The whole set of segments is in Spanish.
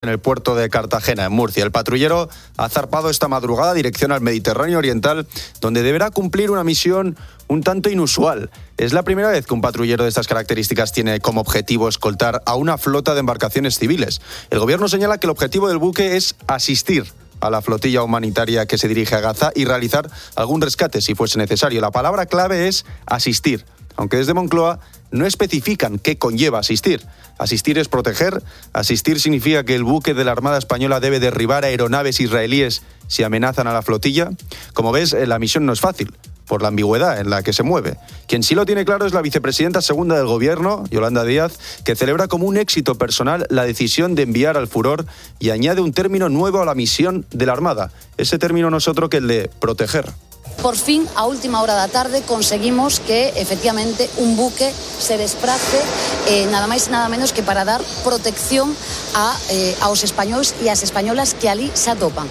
en el puerto de Cartagena, en Murcia. El patrullero ha zarpado esta madrugada dirección al Mediterráneo Oriental, donde deberá cumplir una misión un tanto inusual. Es la primera vez que un patrullero de estas características tiene como objetivo escoltar a una flota de embarcaciones civiles. El gobierno señala que el objetivo del buque es asistir a la flotilla humanitaria que se dirige a Gaza y realizar algún rescate si fuese necesario. La palabra clave es asistir, aunque desde Moncloa no especifican qué conlleva asistir. Asistir es proteger. Asistir significa que el buque de la Armada Española debe derribar aeronaves israelíes si amenazan a la flotilla. Como ves, la misión no es fácil, por la ambigüedad en la que se mueve. Quien sí lo tiene claro es la vicepresidenta segunda del Gobierno, Yolanda Díaz, que celebra como un éxito personal la decisión de enviar al Furor y añade un término nuevo a la misión de la Armada. Ese término no es otro que el de proteger. Por fin, a última hora da tarde, conseguimos que, efectivamente, un buque se desprace nada máis e nada menos que para dar protección aos españoles e ás españolas que ali se atopan.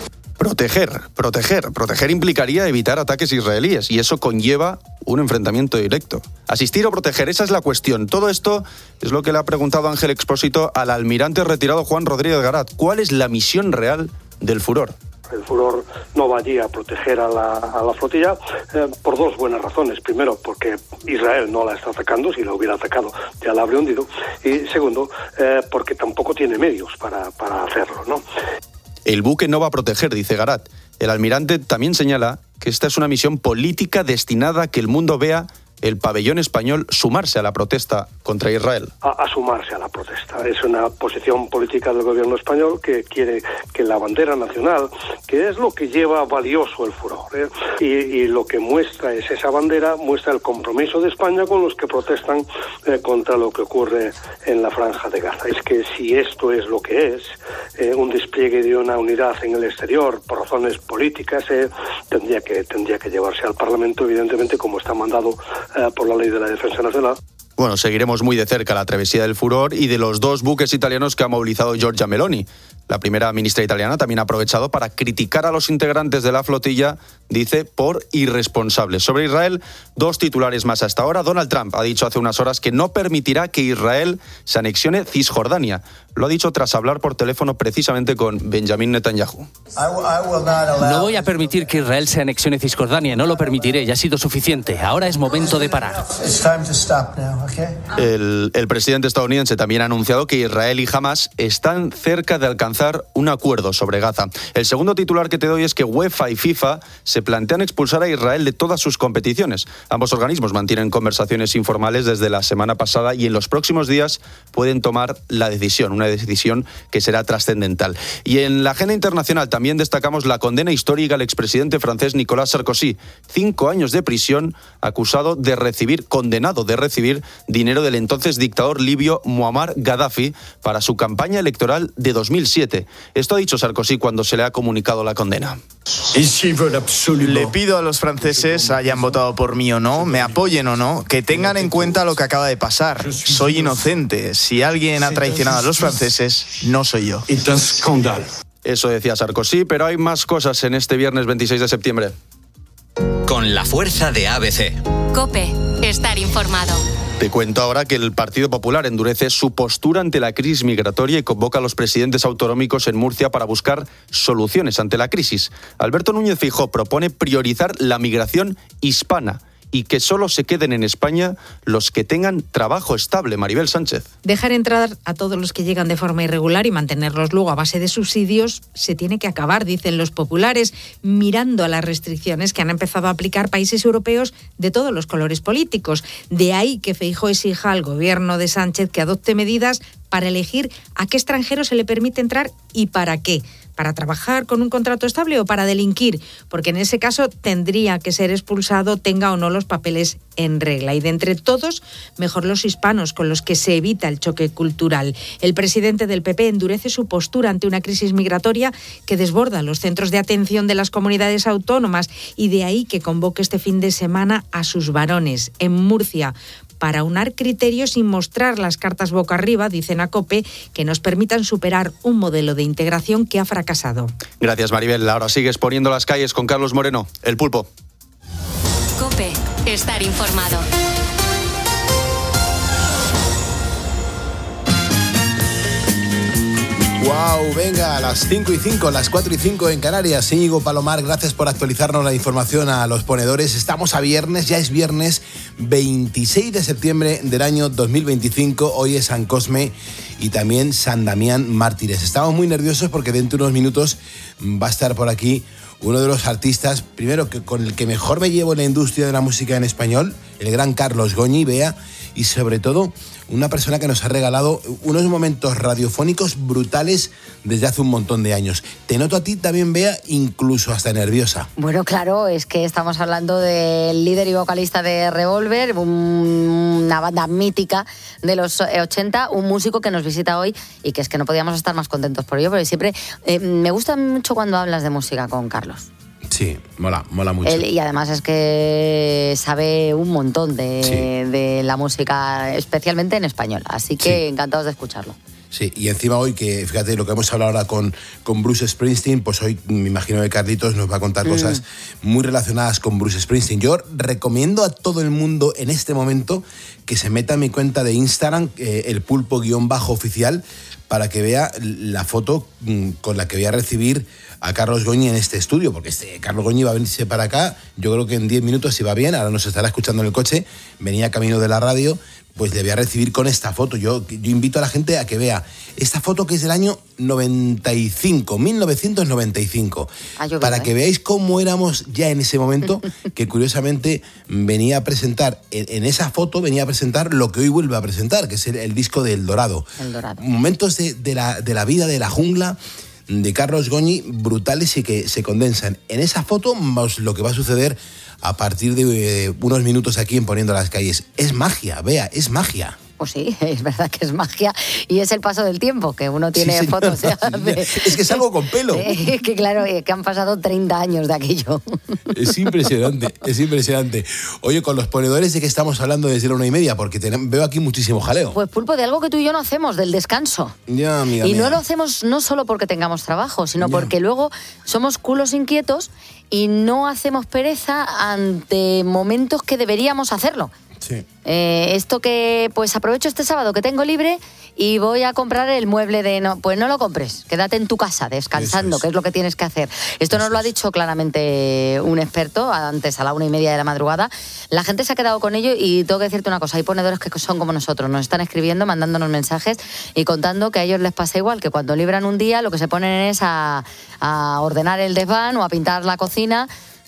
Proteger implicaría evitar ataques israelíes y eso conlleva un enfrentamiento directo. Asistir o proteger, esa es la cuestión. Todo esto es lo que le ha preguntado Ángel Expósito al almirante retirado Juan Rodríguez Garat. ¿Cuál es la misión real del Furor? El Furor no va allí a proteger a la flotilla por dos buenas razones. Primero, porque Israel no la está atacando, si la hubiera atacado ya la habría hundido. Y segundo, porque tampoco tiene medios para hacerlo, ¿no? El buque no va a proteger, dice Garat. El almirante también señala que esta es una misión política destinada a que el mundo vea el pabellón español sumarse a la protesta contra Israel. A sumarse a la protesta. Es una posición política del gobierno español que quiere que la bandera nacional, que es lo que lleva valioso el Furor, y lo que muestra es esa bandera, muestra el compromiso de España con los que protestan contra lo que ocurre en la Franja de Gaza. Es que si esto es lo que es, un despliegue de una unidad en el exterior por razones políticas, tendría que llevarse al Parlamento, evidentemente, como está mandado por la Ley de la Defensa Nacional. Bueno, seguiremos muy de cerca la travesía del Furor y de los dos buques italianos que ha movilizado Giorgia Meloni. La primera ministra italiana también ha aprovechado para criticar a los integrantes de la flotilla, dice, por irresponsables. Sobre Israel, dos titulares más hasta ahora. Donald Trump ha dicho hace unas horas que no permitirá que Israel se anexione Cisjordania. Lo ha dicho tras hablar por teléfono precisamente con Benjamin Netanyahu. No voy a permitir que Israel se anexione Cisjordania, no lo permitiré, ya ha sido suficiente. Ahora es momento de parar. El presidente estadounidense también ha anunciado que Israel y Hamás están cerca de alcanzar un acuerdo sobre Gaza. El segundo titular que te doy es que UEFA y FIFA se plantean expulsar a Israel de todas sus competiciones. Ambos organismos mantienen conversaciones informales desde la semana pasada y en los próximos días pueden tomar la decisión, una decisión que será trascendental. Y en la agenda internacional también destacamos la condena histórica al expresidente francés Nicolas Sarkozy. 5 años de prisión, condenado de recibir dinero del entonces dictador libio Muammar Gaddafi para su campaña electoral de 2007. Esto ha dicho Sarkozy cuando se le ha comunicado la condena. Le pido a los franceses, hayan votado por mí o no, me apoyen o no, que tengan en cuenta lo que acaba de pasar. Soy inocente. Si alguien ha traicionado a los franceses, no soy yo. Eso decía Sarkozy, pero hay más cosas en este viernes 26 de septiembre. Con la fuerza de ABC. COPE. Estar informado. Te cuento ahora que el Partido Popular endurece su postura ante la crisis migratoria y convoca a los presidentes autonómicos en Murcia para buscar soluciones ante la crisis. Alberto Núñez Feijóo propone priorizar la migración hispana y que solo se queden en España los que tengan trabajo estable. Maribel Sánchez. Dejar entrar a todos los que llegan de forma irregular y mantenerlos luego a base de subsidios se tiene que acabar, dicen los populares, mirando a las restricciones que han empezado a aplicar países europeos de todos los colores políticos. De ahí que Feijóo exija al gobierno de Sánchez que adopte medidas para elegir a qué extranjero se le permite entrar y para qué. ¿Para trabajar con un contrato estable o para delinquir? Porque en ese caso tendría que ser expulsado, tenga o no los papeles en regla. Y de entre todos, mejor los hispanos, con los que se evita el choque cultural. El presidente del PP endurece su postura ante una crisis migratoria que desborda los centros de atención de las comunidades autónomas y de ahí que convoque este fin de semana a sus varones en Murcia para unar criterios y mostrar las cartas boca arriba, dicen a COPE, que nos permitan superar un modelo de integración que ha fracasado. Gracias, Maribel. Ahora sigues poniendo las calles con Carlos Moreno, El Pulpo. COPE. Estar informado. Wow, venga, a las 5:05, las 4:05 en Canarias. Íñigo Palomar, gracias por actualizarnos la información a los ponedores. Estamos a viernes, ya es viernes 26 de septiembre del año 2025. Hoy es San Cosme y también San Damián Mártires. Estamos muy nerviosos porque dentro de unos minutos va a estar por aquí uno de los artistas, primero, que con el que mejor me llevo en la industria de la música en español, el gran Carlos Goñi, Bea, y sobre todo una persona que nos ha regalado unos momentos radiofónicos brutales desde hace un montón de años. Te noto a ti también, Bea, incluso hasta nerviosa. Bueno, claro, es que estamos hablando del líder y vocalista de Revolver, una banda mítica de los 80, un músico que nos visita hoy y que es que no podíamos estar más contentos por ello, porque siempre me gusta mucho cuando hablas de música con Carlos. Sí, mola mucho. Y además es que sabe un montón de la música, especialmente en español. Así que encantados de escucharlo. Sí, y encima hoy, que fíjate lo que hemos hablado ahora con Bruce Springsteen, pues hoy me imagino que Carlitos nos va a contar cosas muy relacionadas con Bruce Springsteen. Yo recomiendo a todo el mundo en este momento que se meta en mi cuenta de Instagram, el pulpo_oficial, para que vea la foto con la que voy a recibir a Carlos Goñi en este estudio, porque Carlos Goñi va a venirse para acá, yo creo que en 10 minutos, si va bien, ahora nos estará escuchando en el coche, venía camino de la radio, pues le voy a recibir con esta foto. Yo invito a la gente a que vea esta foto, que es del año 1995, para que veáis cómo éramos ya en ese momento, que curiosamente venía a presentar, en esa foto venía a presentar lo que hoy vuelve a presentar, que es el disco de El Dorado. Momentos de la vida de la jungla de Carlos Goñi brutales y que se condensan en esa foto, más lo que va a suceder a partir de unos minutos aquí en Poniendo las Calles. Es magia, Bea, es magia. Pues sí, es verdad que es magia y es el paso del tiempo, que uno tiene fotos. Es que es algo con pelo. Es que claro, que han pasado 30 años de aquello. Es impresionante, es impresionante. Oye, con los ponedores, ¿de qué estamos hablando desde la 1:30? Porque veo aquí muchísimo jaleo. Pues Pulpo, de algo que tú y yo no hacemos, del descanso. Ya, amiga y mía. No lo hacemos no solo porque tengamos trabajo, sino porque luego somos culos inquietos y no hacemos pereza ante momentos que deberíamos hacerlo. Sí. Esto que, pues aprovecho este sábado que tengo libre y voy a comprar el mueble pues no lo compres, quédate en tu casa descansando, que es lo que tienes que hacer. Esto nos lo ha dicho claramente un experto antes, a la 1:30 de la madrugada. La gente se ha quedado con ello y tengo que decirte una cosa, hay ponedores que son como nosotros, nos están escribiendo, mandándonos mensajes y contando que a ellos les pasa igual, que cuando libran un día lo que se ponen es a ordenar el desván o a pintar la cocina,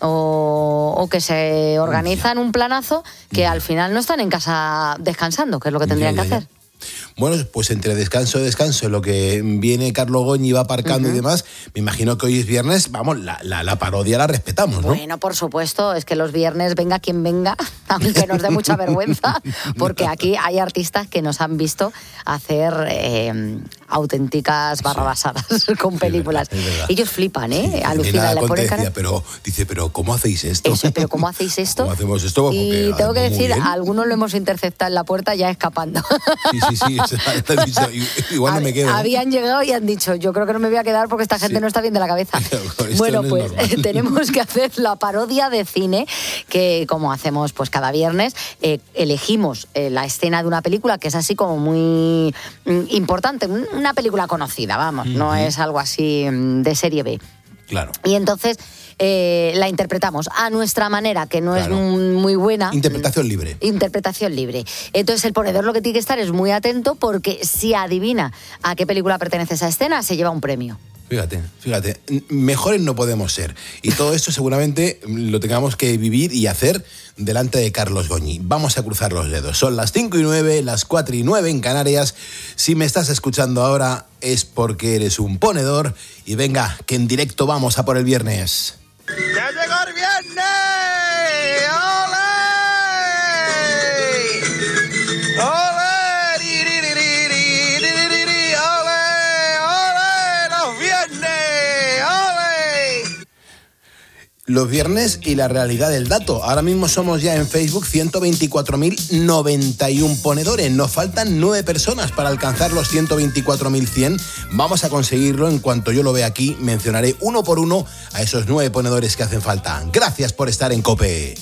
o que se organizan un planazo que al final no están en casa descansando, que es lo que tendrían que hacer. Bueno, pues entre descanso y descanso, lo que viene Carlos Goñi, va aparcando y demás, me imagino que hoy es viernes, vamos, la parodia la respetamos, ¿no? Bueno, por supuesto, es que los viernes venga quien venga, aunque nos dé mucha vergüenza, porque aquí hay artistas que nos han visto hacer auténticas barrabasadas con películas. Es verdad. Ellos flipan, alucinan, le ponen cara. Pero ¿cómo hacéis esto? Pero ¿cómo hacéis esto? ¿Cómo hacemos esto? Y tengo que decir, a algunos lo hemos interceptado en la puerta ya escapando. Sí, igual no me quedo. Habían llegado y han dicho, yo creo que no me voy a quedar porque esta gente no está bien de la cabeza. Bueno, pues tenemos que hacer la parodia de cine, que como hacemos pues cada viernes, elegimos la escena de una película que es así como muy importante, una película conocida, vamos, no es algo así de serie B. Claro. Y entonces la interpretamos a nuestra manera, que no es muy buena. Interpretación libre. Interpretación libre. Entonces el ponedor lo que tiene que estar es muy atento, porque si adivina a qué película pertenece esa escena, se lleva un premio. Fíjate, mejores no podemos ser. Y todo esto seguramente lo tengamos que vivir y hacer delante de Carlos Goñi. Vamos a cruzar los dedos. Son las 5:09, las 4:09 en Canarias. Si me estás escuchando ahora es porque eres un ponedor. Y venga, que en directo vamos a por el viernes. ¡Ya llegó el viernes! ¡Ole! ¡Ole! Los viernes y la realidad del dato. Ahora mismo somos ya en Facebook 124.091 ponedores. Nos faltan 9 personas para alcanzar los 124.100. Vamos a conseguirlo en cuanto yo lo vea aquí. Mencionaré uno por uno a esos 9 ponedores que hacen falta. Gracias por estar en COPE.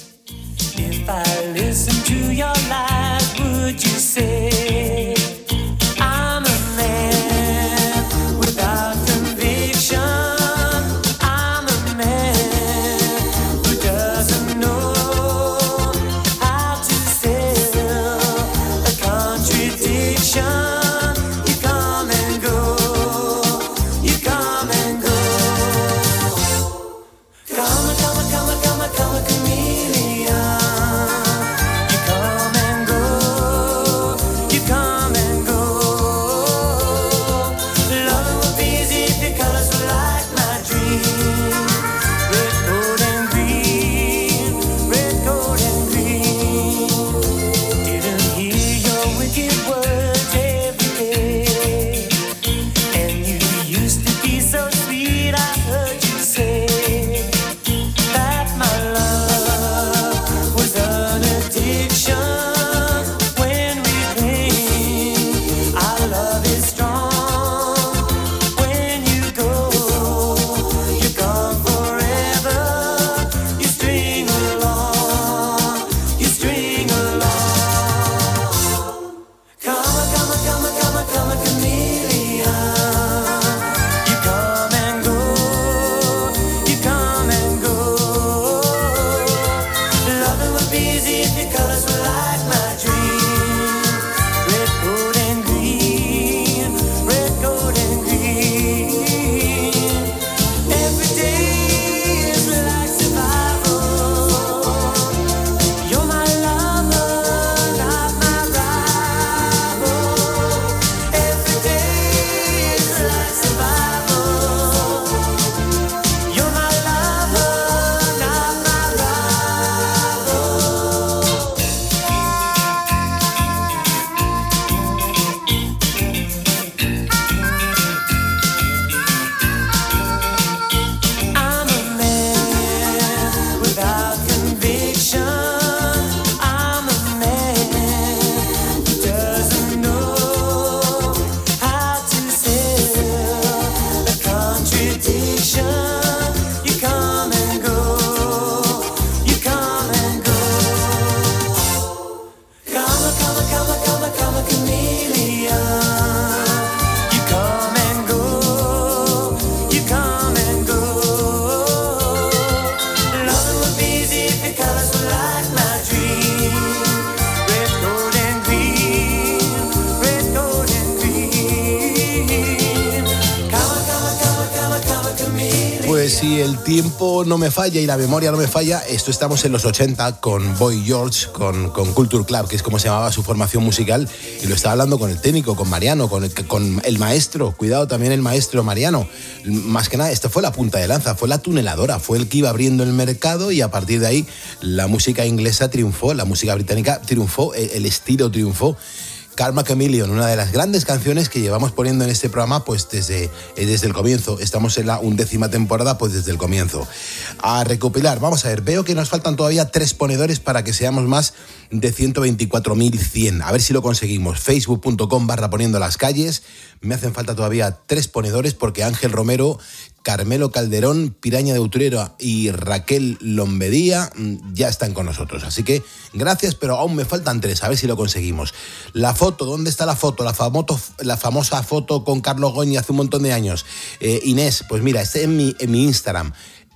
si el tiempo no me falla y la memoria no me falla, estamos en los 80 con Boy George, con Culture Club, que es como se llamaba su formación musical, y lo estaba hablando con el técnico, con Mariano, con el maestro. Cuidado también el maestro Mariano. Más que nada, esto fue la punta de lanza, fue la tuneladora, fue el que iba abriendo el mercado, y a partir de ahí la música inglesa triunfó, la música británica triunfó, el estilo triunfó. Karma Chameleon, una de las grandes canciones que llevamos poniendo en este programa pues desde el comienzo. Estamos en la 11ª temporada pues desde el comienzo. A recopilar, vamos a ver, veo que nos faltan todavía 3 ponedores para que seamos más de 124.100. A ver si lo conseguimos. Facebook.com/poniendo las calles. Me hacen falta todavía 3 ponedores porque Ángel Romero, Carmelo Calderón, Piraña de Utrera y Raquel Lombedía ya están con nosotros. Así que gracias, pero aún me faltan 3. A ver si lo conseguimos. La foto, ¿dónde está la foto? La famosa foto con Carlos Goñi hace un montón de años. Inés, pues mira, está en mi Instagram,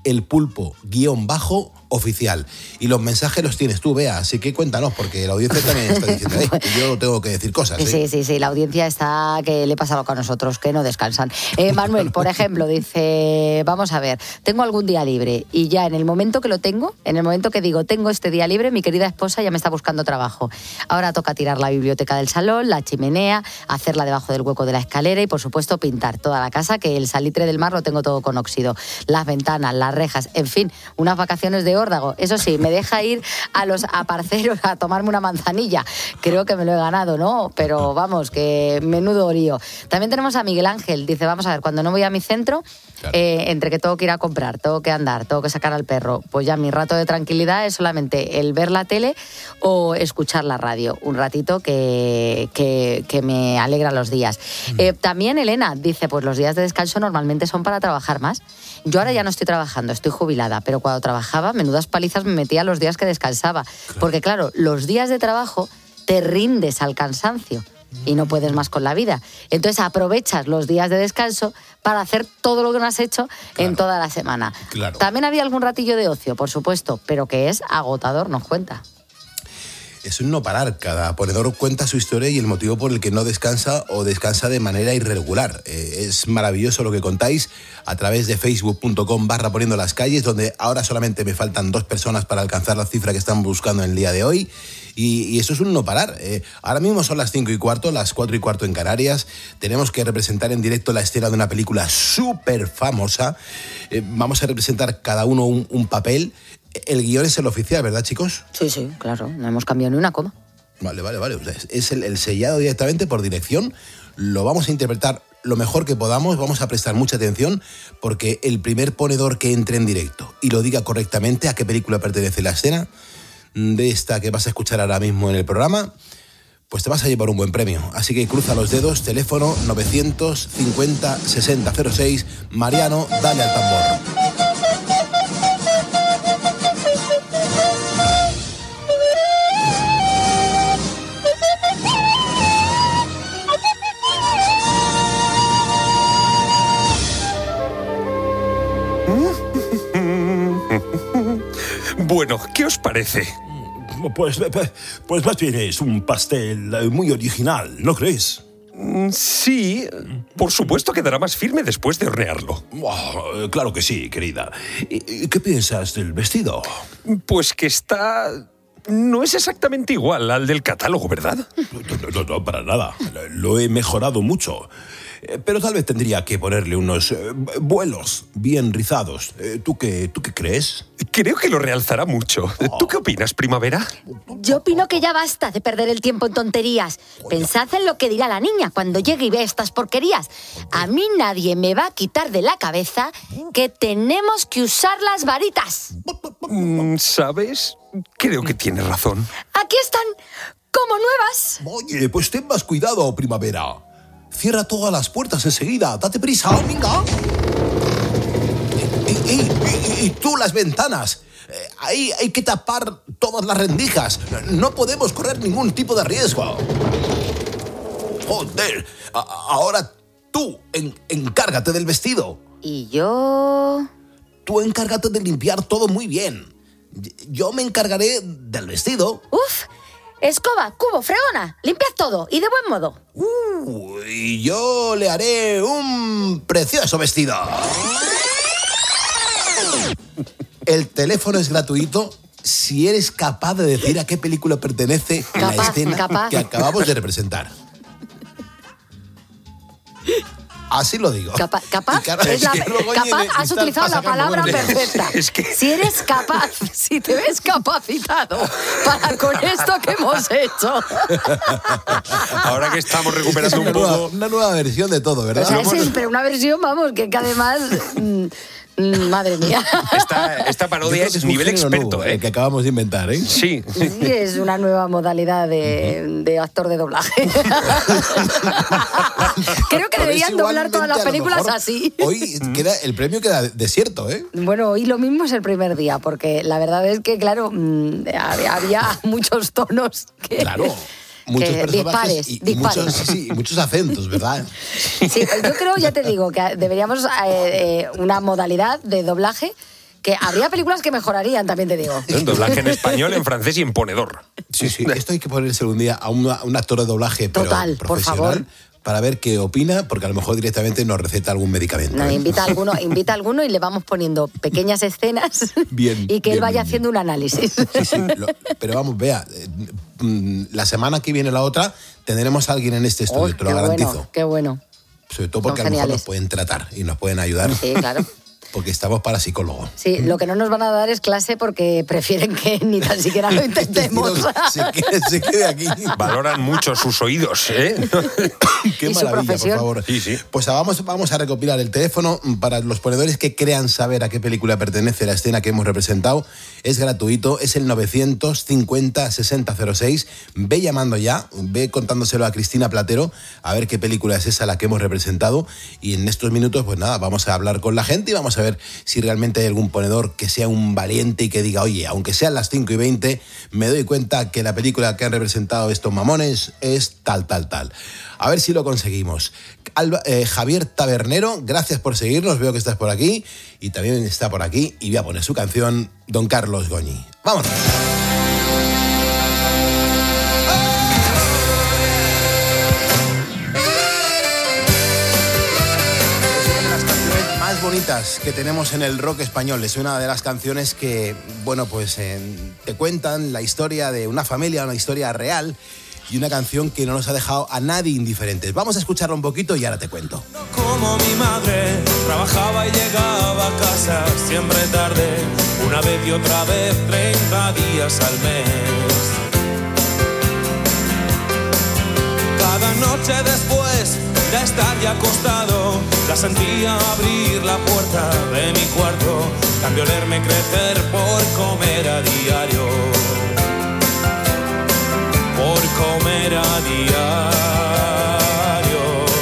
elpulpo_oficial. Y los mensajes los tienes tú, Bea, así que cuéntanos, porque la audiencia también está diciendo, yo tengo que decir cosas. Sí, la audiencia está que le pasa loco a nosotros, que no descansan. Manuel, por ejemplo, dice, vamos a ver, tengo algún día libre y ya en el momento que lo tengo, en el momento que digo, tengo este día libre, mi querida esposa ya me está buscando trabajo. Ahora toca tirar la biblioteca del salón, la chimenea, hacerla debajo del hueco de la escalera y, por supuesto, pintar toda la casa, que el salitre del mar lo tengo todo con óxido. Las ventanas, las rejas, en fin, unas vacaciones de órdago. Eso sí, me deja ir a Parceros a tomarme una manzanilla. Creo que me lo he ganado, ¿no? Pero vamos, que menudo orío. También tenemos a Miguel Ángel. Dice, vamos a ver, cuando no voy a mi centro, claro, entre que tengo que ir a comprar, tengo que andar, tengo que sacar al perro, pues ya mi rato de tranquilidad es solamente el ver la tele o escuchar la radio. Un ratito que me alegra los días. También Elena dice, pues los días de descanso normalmente son para trabajar más. Yo ahora ya no estoy trabajando, estoy jubilada, pero cuando trabajaba, menudas palizas me metía los días que descansaba. Claro. Porque claro, los días de trabajo te rindes al cansancio y no puedes más con la vida. Entonces aprovechas los días de descanso para hacer todo lo que no has hecho, claro, en toda la semana. Claro. También había algún ratillo de ocio, por supuesto, pero que es agotador, nos cuenta. Es un no parar. Cada ponedor cuenta su historia y el motivo por el que no descansa o descansa de manera irregular. Es maravilloso lo que contáis a través de facebook.com/poniendo las calles, donde ahora solamente me faltan 2 personas para alcanzar la cifra que están buscando en el día de hoy. Y eso es un no parar. Ahora mismo son las 5:15, las 4:15 en Canarias. Tenemos que representar en directo la escena de una película súper famosa. Vamos a representar cada uno un papel. El guión es el oficial, ¿verdad, chicos? Sí, claro. No hemos cambiado ni una coma. Vale. Es el sellado directamente por dirección. Lo vamos a interpretar lo mejor que podamos. Vamos a prestar mucha atención porque el primer ponedor que entre en directo y lo diga correctamente a qué película pertenece la escena de esta que vas a escuchar ahora mismo en el programa, pues te vas a llevar un buen premio. Así que cruza los dedos, teléfono 950 60 06. Mariano, dale al tambor. Bueno, ¿qué os parece? Pues más bien es un pastel muy original, ¿no crees? Sí, por supuesto quedará más firme después de hornearlo. Oh, claro que sí, querida. ¿Qué piensas del vestido? Pues que no es exactamente igual al del catálogo, ¿verdad? No, para nada. Lo he mejorado mucho. Pero tal vez tendría que ponerle unos vuelos bien rizados. ¿Tú qué crees? Creo que lo realzará mucho. ¿Tú qué opinas, Primavera? Yo opino que ya basta de perder el tiempo en tonterías. Pensad en lo que dirá la niña cuando llegue y vea estas porquerías. A mí nadie me va a quitar de la cabeza que tenemos que usar las varitas. ¿Sabes? Creo que tienes razón. Aquí están, como nuevas. Oye, pues ten más cuidado, Primavera. Cierra todas las puertas enseguida. Date prisa, venga. Y tú las ventanas. Ahí hay que tapar todas las rendijas. No podemos correr ningún tipo de riesgo. Joder. Ahora tú encárgate del vestido. ¿Y yo? Tú encárgate de limpiar todo muy bien. Yo me encargaré del vestido. ¡Uf! Escoba, cubo, fregona, limpiad todo y de buen modo. Y yo le haré un precioso vestido. El teléfono es gratuito si eres capaz de decir a qué película pertenece la escena que acabamos de representar. Así lo digo. Capaz, has utilizado la palabra perfecta. Si eres capaz, si te ves capacitado para con esto que hemos hecho. Ahora que estamos recuperando un poco... Una nueva versión de todo, ¿verdad? O sea, pero una versión, vamos, que además... madre mía. Esta parodia es nivel experto, nuevo, que acabamos de inventar, ¿eh? Sí. Sí, es una nueva modalidad de actor de doblaje. Creo que deberían doblar todas las películas así. Hoy el premio queda desierto, ¿eh? Bueno, hoy lo mismo es el primer día, porque la verdad es que, claro, había muchos tonos que... Claro. Muchos personajes dispares. Y muchos acentos, ¿verdad? Sí, yo creo, ya te digo, que deberíamos una modalidad de doblaje que habría películas que mejorarían, también te digo. Un doblaje en español, en francés y en ponedor. Sí, esto hay que ponerse un día a un actor de doblaje total, pero profesional, por favor, para ver qué opina, porque a lo mejor directamente nos receta algún medicamento. No, invita a alguno y le vamos poniendo pequeñas escenas y que él vaya haciendo un análisis. Sí, pero vamos, vea, la semana que viene la otra tendremos a alguien en este estudio, te lo garantizo. Qué bueno. Sobre todo porque a lo mejor nos pueden tratar y nos pueden ayudar. Sí, claro. Porque estamos para psicólogos. Sí, lo que no nos van a dar es clase porque prefieren que ni tan siquiera lo intentemos. Se quede aquí. Valoran mucho sus oídos, ¿eh? Qué y maravilla, su profesión. por favor. Sí. Pues vamos a recopilar el teléfono para los ponedores que crean saber a qué película pertenece la escena que hemos representado. Es gratuito, es el 950-6006. Ve llamando ya, ve contándoselo a Cristina Platero a ver qué película es esa la que hemos representado. Y en estos minutos, pues nada, vamos a hablar con la gente y vamos a ver si realmente hay algún ponedor que sea un valiente y que diga, oye, aunque sean las 5:20, me doy cuenta que la película que han representado estos mamones es tal. A ver si lo conseguimos. Javier Tabernero, gracias por seguirnos, veo que estás por aquí y también está por aquí y voy a poner su canción, Don Carlos Goñi. ¡Vámonos! Bonitas que tenemos en el rock español. Es una de las canciones que, bueno, pues te cuentan la historia de una familia, una historia real y una canción que no nos ha dejado a nadie indiferentes. Vamos a escucharla un poquito y ahora te cuento. Como mi madre trabajaba y llegaba a casa siempre tarde, una vez y otra vez 30 días al mes. Cada noche después de estar ya acostado, la sentía abrir la puerta de mi cuarto, cambio olerme crecer por comer a diario, por comer a diario.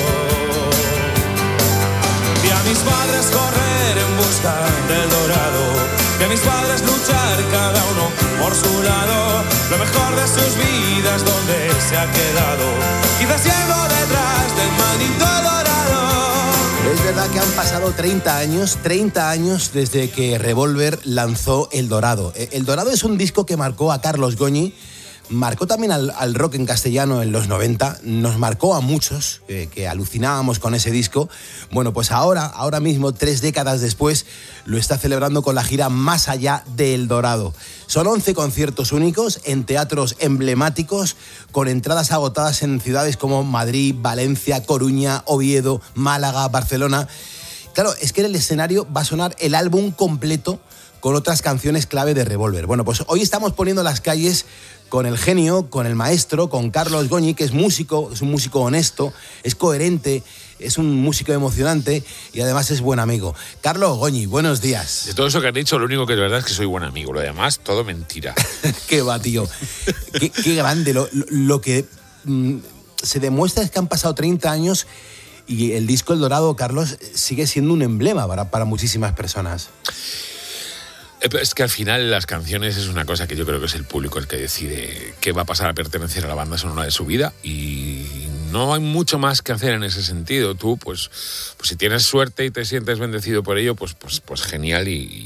Vi a mis padres correr en busca del dorado, vi a mis padres luchar cada uno por su lado, lo mejor de sus vidas donde se ha quedado, quizás yendo detrás del maldito dorado. Es verdad que han pasado 30 años desde que Revolver lanzó El Dorado. El Dorado es un disco que marcó a Carlos Goñi, marcó también al rock en castellano en los 90, nos marcó a muchos que alucinábamos con ese disco. Bueno, pues ahora mismo, 3 décadas después, lo está celebrando con la gira Más Allá de El Dorado. Son 11 conciertos únicos en teatros emblemáticos, con entradas agotadas en ciudades como Madrid, Valencia, Coruña, Oviedo, Málaga, Barcelona. Claro, es que en el escenario va a sonar el álbum completo con otras canciones clave de Revolver. Bueno, pues hoy estamos poniendo las calles con el genio, con el maestro, con Carlos Goñi, que es músico, es un músico honesto, es coherente, es un músico emocionante y además es buen amigo. Carlos Goñi, buenos días. De todo eso que han dicho, lo único que es verdad es que soy buen amigo, lo demás, todo mentira. Qué va, tío. Qué grande. Lo que se demuestra es que han pasado 30 años y el disco El Dorado, Carlos, sigue siendo un emblema para muchísimas personas. Es que al final las canciones es una cosa que yo creo que es el público el que decide qué va a pasar a pertenecer a la banda sonora de su vida y no hay mucho más que hacer en ese sentido. Tú, pues si tienes suerte y te sientes bendecido por ello, pues genial y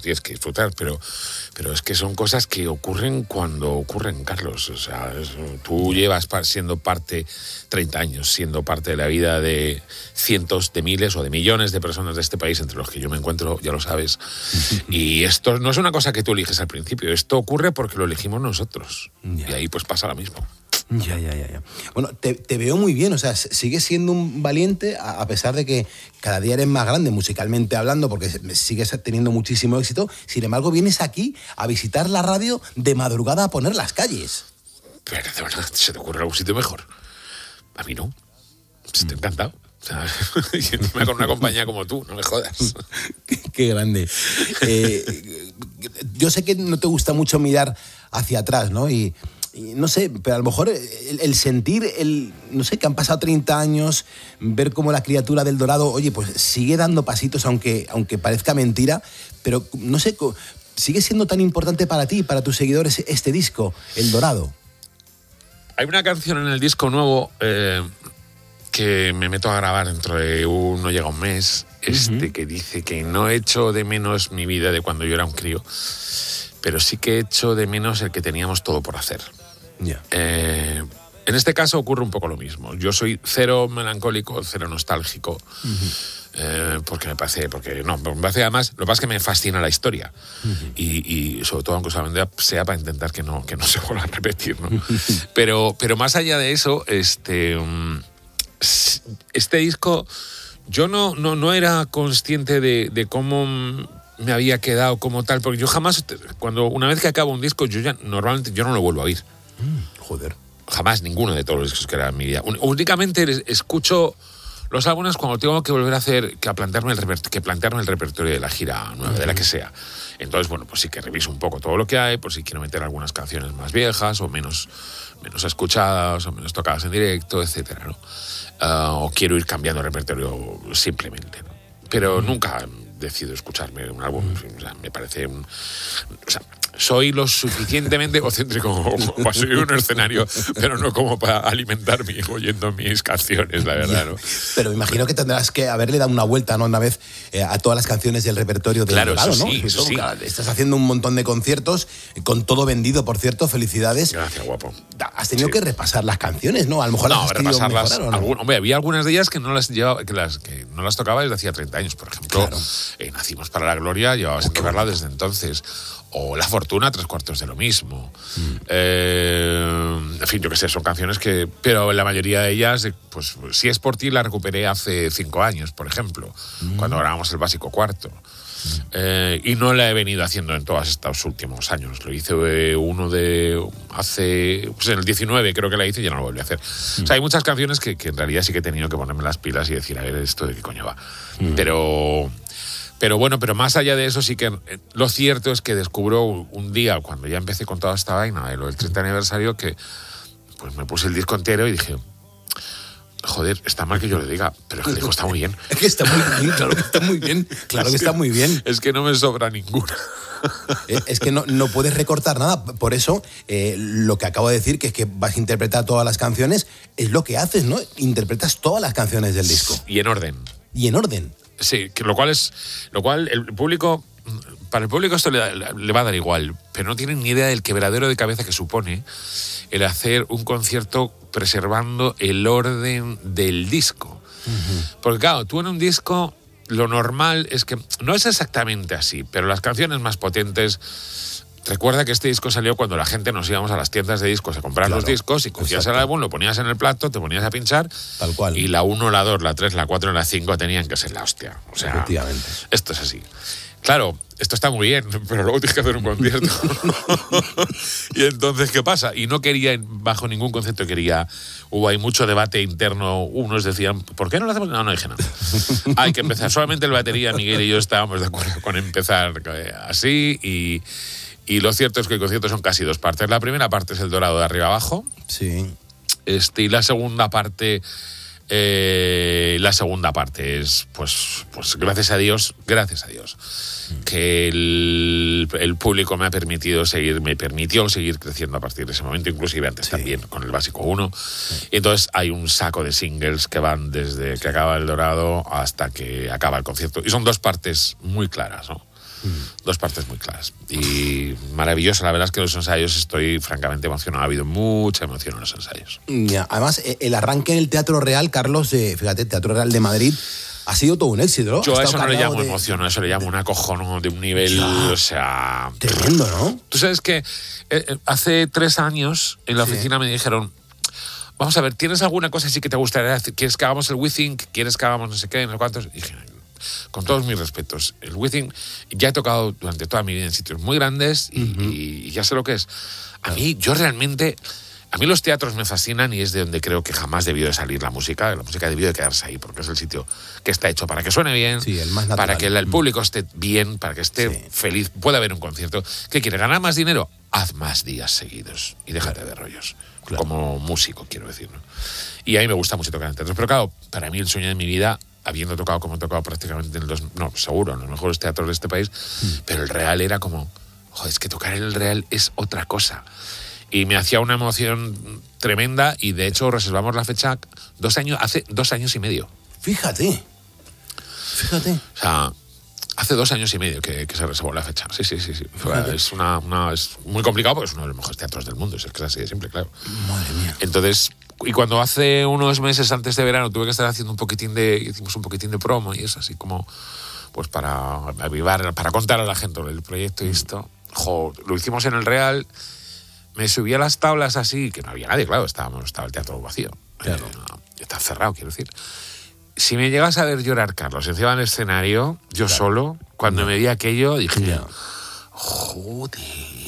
tienes que disfrutar, pero es que son cosas que ocurren cuando ocurren, Carlos. O sea, tú llevas siendo parte 30 años, siendo parte de la vida de cientos de miles o de millones de personas de este país, entre los que yo me encuentro, ya lo sabes. Y esto no es una cosa que tú eliges al principio, esto ocurre porque lo elegimos nosotros. Y ahí pues pasa lo mismo. Ya. Bueno, te veo muy bien, o sea, sigues siendo un valiente a pesar de que cada día eres más grande musicalmente hablando, porque sigues teniendo muchísimo éxito. Sin embargo, vienes aquí a visitar la radio de madrugada a poner las calles. Pero de verdad, ¿se te ocurre algún sitio mejor? A mí no. Estoy encantado. O sea, y encima con una compañía como tú, no me jodas. Qué grande. Yo sé que no te gusta mucho mirar hacia atrás, ¿no? Y no sé, pero a lo mejor el sentir, no sé, que han pasado 30 años, ver cómo la criatura del Dorado, oye, pues sigue dando pasitos, aunque parezca mentira, pero no sé, sigue siendo tan importante para ti, para tus seguidores, este disco, El Dorado. Hay una canción en el disco nuevo que me meto a grabar dentro de no llega un mes, que dice que no echo de menos mi vida de cuando yo era un crío, pero sí que echo de menos el que teníamos todo por hacer. Yeah. En este caso ocurre un poco lo mismo. Yo soy cero melancólico, cero nostálgico, porque me parece además, lo que pasa es que me fascina la historia, y sobre todo aunque sea para intentar que no se vuelva a repetir, ¿no? pero más allá de eso, este disco, yo no era consciente de cómo me había quedado como tal, porque yo jamás, una vez que acabo un disco, normalmente no lo vuelvo a oír. Joder. Jamás, ninguno de todos los discos que era en mi vida. Únicamente escucho los álbumes cuando tengo que volver a plantearme el repertorio de la gira nueva, de la que sea. Entonces, bueno, pues sí que reviso un poco todo lo que hay, por si quiero meter algunas canciones más viejas o menos escuchadas o menos tocadas en directo, etcétera, ¿no? O quiero ir cambiando el repertorio simplemente, ¿no? Pero nunca decido escucharme un álbum, o sea, me parece soy lo suficientemente egocéntrico como para subir un escenario, pero no como para alimentarme oyendo mis canciones, la verdad, ¿no? Pero imagino que tendrás que haberle dado una vuelta, ¿no? Una vez a todas las canciones del repertorio del Dorado, ¿no? Eso sí. Claro, estás haciendo un montón de conciertos, con todo vendido, por cierto, felicidades. Gracias, guapo. Has tenido que repasar las canciones, ¿no? A lo mejor las has repasarlas. Mejorar, ¿o no? Hombre, había algunas de ellas que no las llevaba, que no las tocaba desde hacía 30 años, por ejemplo. Claro. Nacimos para la Gloria, llevaba sin tocarla desde entonces. O La Fortuna, 3/4 de lo mismo. En fin, yo qué sé, son canciones que... Pero la mayoría de ellas, pues Si es por ti, la recuperé hace 5 años, por ejemplo, cuando grabamos el básico cuarto. Y no la he venido haciendo en todos estos últimos años. Lo hice hace... Pues en el 19 creo que la hice y ya no lo volví a hacer. O sea, hay muchas canciones que en realidad sí que he tenido que ponerme las pilas y decir, a ver, ¿esto de qué coño va? Pero bueno, pero más allá de eso sí que lo cierto es que descubro un día, cuando ya empecé con toda esta vaina de lo del 30 aniversario, que pues me puse el disco entero y dije, joder, está mal que yo le diga, pero es que el disco está muy bien. Es que está muy bien, claro que está muy bien, claro que está muy bien. Es que no me sobra ninguna. Es que no puedes recortar nada, por eso lo que acabo de decir, que es que vas a interpretar todas las canciones, es lo que haces, ¿no? Interpretas todas las canciones del disco. Y en orden. Sí, que lo cual el público, para el público esto le va a dar igual, pero no tienen ni idea del quebradero de cabeza que supone el hacer un concierto preservando el orden del disco. Porque claro, tú en un disco lo normal es que no es exactamente así, pero las canciones más potentes... Recuerda que este disco salió cuando la gente nos íbamos a las tiendas de discos a comprar los discos y cogías el álbum, lo ponías en el plato, te ponías a pinchar. Tal cual. Y la 1, la 2, la 3, la 4 y la 5 tenían que ser la hostia. O sea, efectivamente. Esto es así. Claro, esto está muy bien, pero luego tienes que hacer un concierto. Y entonces, ¿qué pasa? Y no quería, bajo ningún concepto, hubo ahí mucho debate interno. Unos decían, ¿por qué no lo hacemos? No dije nada. Hay que empezar. Solamente el batería, Miguel y yo estábamos de acuerdo con empezar así y lo cierto es que el concierto son casi 2 partes. La primera parte es el Dorado de arriba abajo. Sí. Y la segunda parte es, pues gracias a Dios, que el público me permitió seguir creciendo a partir de ese momento, inclusive antes también, con el básico 1. Y entonces hay un saco de singles que van desde que acaba el Dorado hasta que acaba el concierto. Y son 2 partes muy claras, ¿no? Dos partes muy claras. Y maravilloso, la verdad es que los ensayos estoy francamente emocionado. Ha habido mucha emoción en los ensayos. Además, el arranque en el Teatro Real, Carlos, fíjate, Teatro Real de Madrid, ha sido todo un éxito, ¿no? Yo a eso no le llamo emoción, a eso le llamo un acojono de un nivel, o sea... Tremendo, ¿no? Tú sabes que hace 3 años en la oficina me dijeron, vamos a ver, ¿tienes alguna cosa así que te gustaría hacer? ¿Quieres que hagamos el WeThink? ¿Quieres que hagamos no sé qué, no sé cuántos? Y dije, con todos mis respetos, el WeThink ya he tocado durante toda mi vida en sitios muy grandes y ya sé lo que es. A mí los teatros me fascinan y es de donde creo que jamás debió de salir la música. La música debió de quedarse ahí porque es el sitio que está hecho para que suene bien, el más natural, para que el público esté bien, para que esté feliz, pueda haber un concierto. ¿Qué quiere? ¿Ganar más dinero? Haz más días seguidos y déjate de rollos. Claro. Como músico, quiero decir, ¿no? Y a mí me gusta mucho tocar en teatros. Pero claro, para mí el sueño de mi vida, habiendo tocado como he tocado prácticamente seguro, en los mejores teatros de este país, pero el Real era como, joder, es que tocar en el Real es otra cosa. Y me hacía una emoción tremenda y de hecho reservamos la fecha hace 2 años y medio. Fíjate. O sea, hace 2 años y medio que se reservó la fecha. Sí. Es muy complicado porque es uno de los mejores teatros del mundo, es el que es así de simple, claro. Madre mía. Entonces, y cuando hace unos meses antes de verano tuve que estar haciendo hicimos un poquitín de promo y eso, así como, pues para avivar, para contar a la gente el proyecto y esto. Lo hicimos en el Real. Me subí a las tablas así, que no había nadie, claro, estaba el teatro vacío. Claro. Está cerrado, quiero decir. Si me llegas a ver llorar, Carlos, encima del escenario, yo solo, cuando me vi aquello, dije, joder.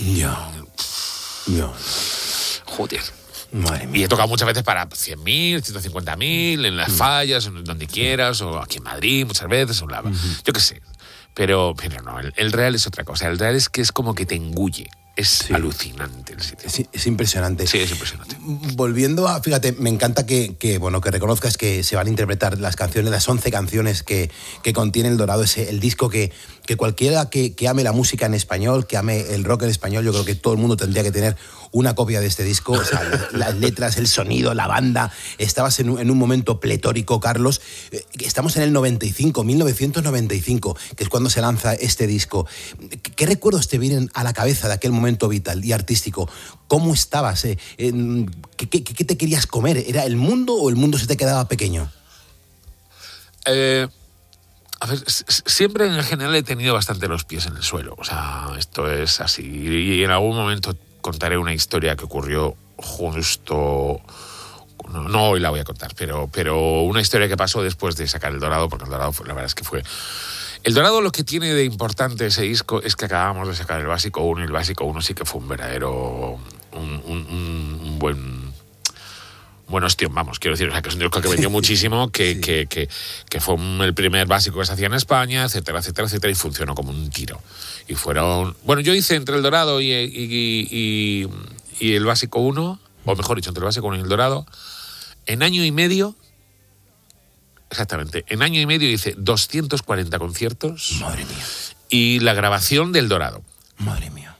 Joder. Madre mía. Y he tocado muchas veces para 100.000, 150.000, en las fallas, donde quieras, o aquí en Madrid muchas veces, yo qué sé. Pero no, el Real es otra cosa. El Real es que es como que te engulle. Es alucinante el sitio. Es impresionante. Sí, es impresionante. Volviendo a, fíjate, me encanta que reconozcas que se van a interpretar las canciones, las 11 canciones que contiene El Dorado, el disco que cualquiera que ame la música en español, que ame el rock en español, yo creo que todo el mundo tendría que tener una copia de este disco. O sea, las letras, el sonido, la banda. Estabas en un momento pletórico, Carlos. Estamos en el 1995, que es cuando se lanza este disco. ¿Qué recuerdos te vienen a la cabeza de aquel momento vital y artístico? ¿Cómo estabas? ¿Qué te querías comer? ¿Era el mundo o el mundo se te quedaba pequeño? A ver, siempre en general he tenido bastante los pies en el suelo. O sea, esto es así. Y en algún momento contaré una historia que ocurrió justo... No hoy la voy a contar, pero una historia que pasó después de sacar El Dorado, porque El Dorado la verdad es que fue... El Dorado, lo que tiene de importante ese disco es que acabamos de sacar el Básico 1 y el Básico 1 sí que fue un verdadero... un buen ostión, vamos, quiero decir, o sea, que es un disco que vendió muchísimo, que fue el primer básico que se hacía en España, etcétera, etcétera, etcétera, y funcionó como un tiro. Y fueron... Bueno, yo hice entre El Dorado y el Básico 1, o mejor dicho, entre el Básico 1 y El Dorado, en año y medio... Exactamente. En año y medio hice 240 conciertos. Madre mía. Y la grabación del Dorado. Madre mía.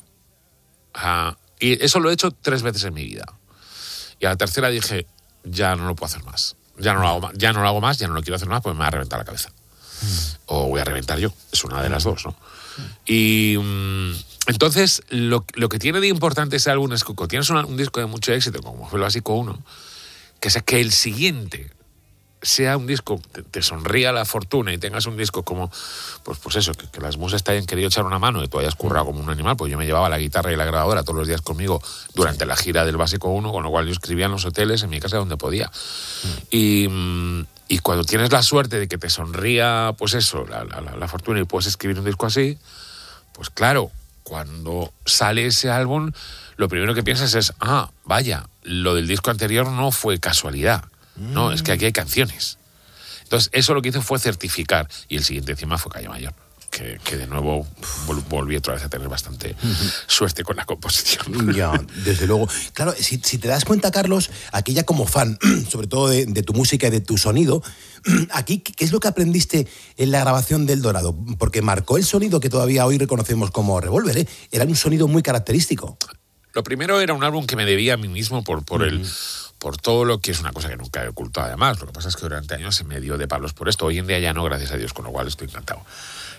Y eso lo he hecho 3 veces en mi vida. Y a la tercera dije, ya no lo puedo hacer más. Ya no lo hago más, ya no lo quiero hacer más, pues me va a reventar la cabeza. O voy a reventar yo. Es una de las dos, ¿no? Y entonces, lo que tiene de importante ese álbum es que cuando tienes un disco de mucho éxito, como fue el Básico 1, que es que el siguiente sea un disco, te sonría la fortuna y tengas un disco como, pues eso, que las musas te hayan querido echar una mano y tú hayas currado como un animal, pues yo me llevaba la guitarra y la grabadora todos los días conmigo durante la gira del Básico 1, con lo cual yo escribía en los hoteles, en mi casa, donde podía. Y cuando tienes la suerte de que te sonría, pues eso, la fortuna y puedes escribir un disco así, pues claro, cuando sale ese álbum, lo primero que piensas es, vaya, lo del disco anterior no fue casualidad. No, es que aquí hay canciones. Entonces, eso lo que hizo fue certificar. Y el siguiente encima fue Calle Mayor, que de nuevo volví otra vez a tener bastante suerte con la composición. Ya, desde luego. Claro, si te das cuenta, Carlos, aquí ya como fan, sobre todo de tu música y de tu sonido, aquí, ¿qué es lo que aprendiste en la grabación del Dorado? Porque marcó el sonido que todavía hoy reconocemos como Revolver, ¿eh? Era un sonido muy característico. Lo primero era un álbum que me debía a mí mismo por todo lo que es una cosa que nunca he ocultado además. Lo que pasa es que durante años se me dio de palos por esto. Hoy en día ya no, gracias a Dios, con lo cual estoy encantado.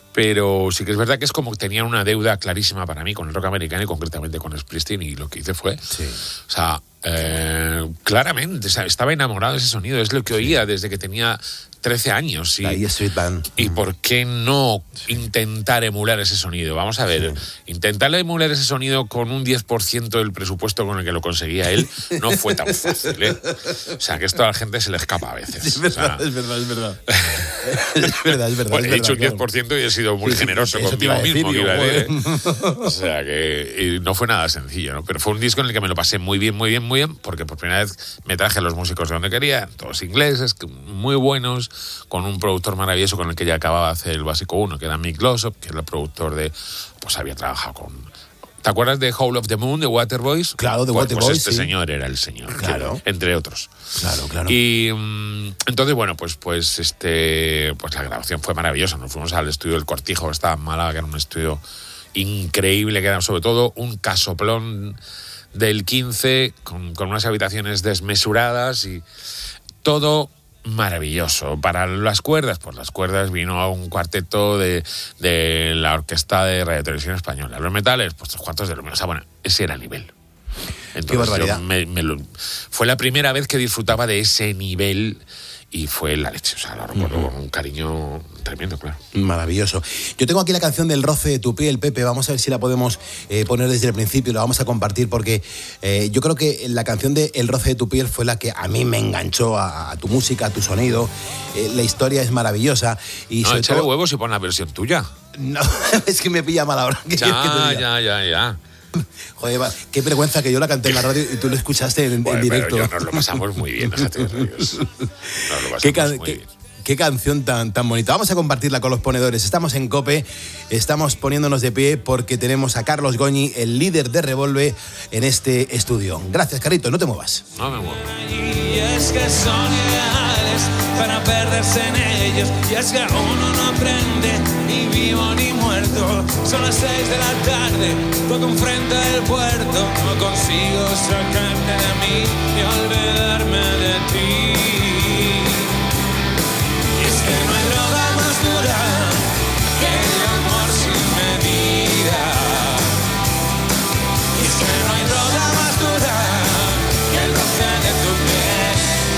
Pero sí que es verdad que es como que tenían una deuda clarísima para mí con el rock americano y concretamente con Springsteen, y lo que hice fue, o sea, claramente, o sea, estaba enamorado de ese sonido, es lo que oía desde que tenía 13 años. La E Street Band. ¿Y por qué no intentar emular ese sonido? Vamos a ver, intentar emular ese sonido con un 10% del presupuesto con el que lo conseguía él no fue tan fácil, ¿eh? O sea, que esto a la gente se le escapa a veces. Es verdad, es verdad. Es verdad. Bueno, he dicho un 10% y he sido muy generoso conmigo mismo. O sea, que no fue nada sencillo, ¿no? Pero fue un disco en el que me lo pasé muy bien, porque por primera vez me traje a los músicos de donde quería, todos ingleses, muy buenos, con un productor maravilloso con el que ya acababa de hacer el básico 1, que era Mick Glossop, que era el productor de... Pues había trabajado con... ¿Te acuerdas de Howl of the Moon, de Waterboys? Claro, de Waterboys, pues este señor era el señor, claro, entre otros. Claro. Y entonces, bueno, pues la grabación fue maravillosa. Nos fuimos al estudio del Cortijo, que estaba en Málaga, que era un estudio increíble, que era sobre todo un casoplón del 15 con unas habitaciones desmesuradas y todo maravilloso. Para las cuerdas, pues las cuerdas vino a un cuarteto de la Orquesta de Radio Televisión Española. Los metales, pues 3 cuartos de lo mismo. O sea, bueno, ese era el nivel. Entonces, qué barbaridad. Fue la primera vez que disfrutaba de ese nivel y fue la leche. O sea, lo recuerdo con un cariño tremendo, claro. Maravilloso. Yo tengo aquí la canción del roce de tu piel, Pepe. Vamos a ver si la podemos poner desde el principio. La vamos a compartir porque yo creo que la canción de El roce de tu piel fue la que a mí me enganchó a tu música, a tu sonido. La historia es maravillosa. Y no, échale huevos y pon la versión tuya. No, es que me pilla mal ahora. Ya. Joder, qué vergüenza que yo la canté en la radio y tú lo escuchaste en directo. Pero nos lo pasamos muy bien, Qué canción tan bonita. Vamos a compartirla con los ponedores. Estamos en COPE, estamos poniéndonos de pie porque tenemos a Carlos Goñi, el líder de Revolve, en este estudio. Gracias, Carrito, no te muevas. No me muevo. Y es que son ideales para perderse en ellos. Y es que uno no aprende ni vivo ni muerto. Son las 6 de la tarde, toco enfrente del puerto. No consigo sacarte de mí y olvidarme de ti. Que no hay droga más dura que el amor sin medida. Y es que no hay droga más dura que el roce de tu piel.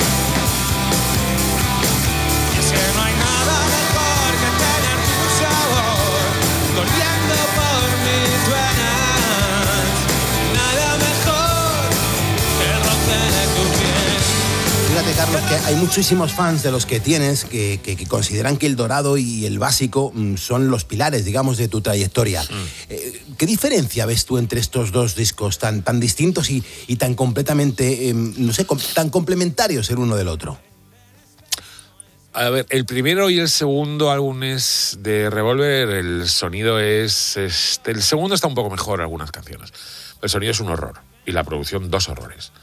Y es que no hay nada mejor que tener tu sabor corriendo por mis venas. Nada mejor que el roce de tu piel. Fíjate, Carlos, que hay muchísimos fans de los que tienes que consideran que El Dorado y El Básico son los pilares, digamos, de tu trayectoria. ¿Qué diferencia ves tú entre estos dos discos tan distintos y tan completamente, tan complementarios el uno del otro? A ver, el primero y el segundo álbumes de Revolver, el sonido es... el segundo está un poco mejor en algunas canciones. El sonido es un horror y la producción 2 horrores.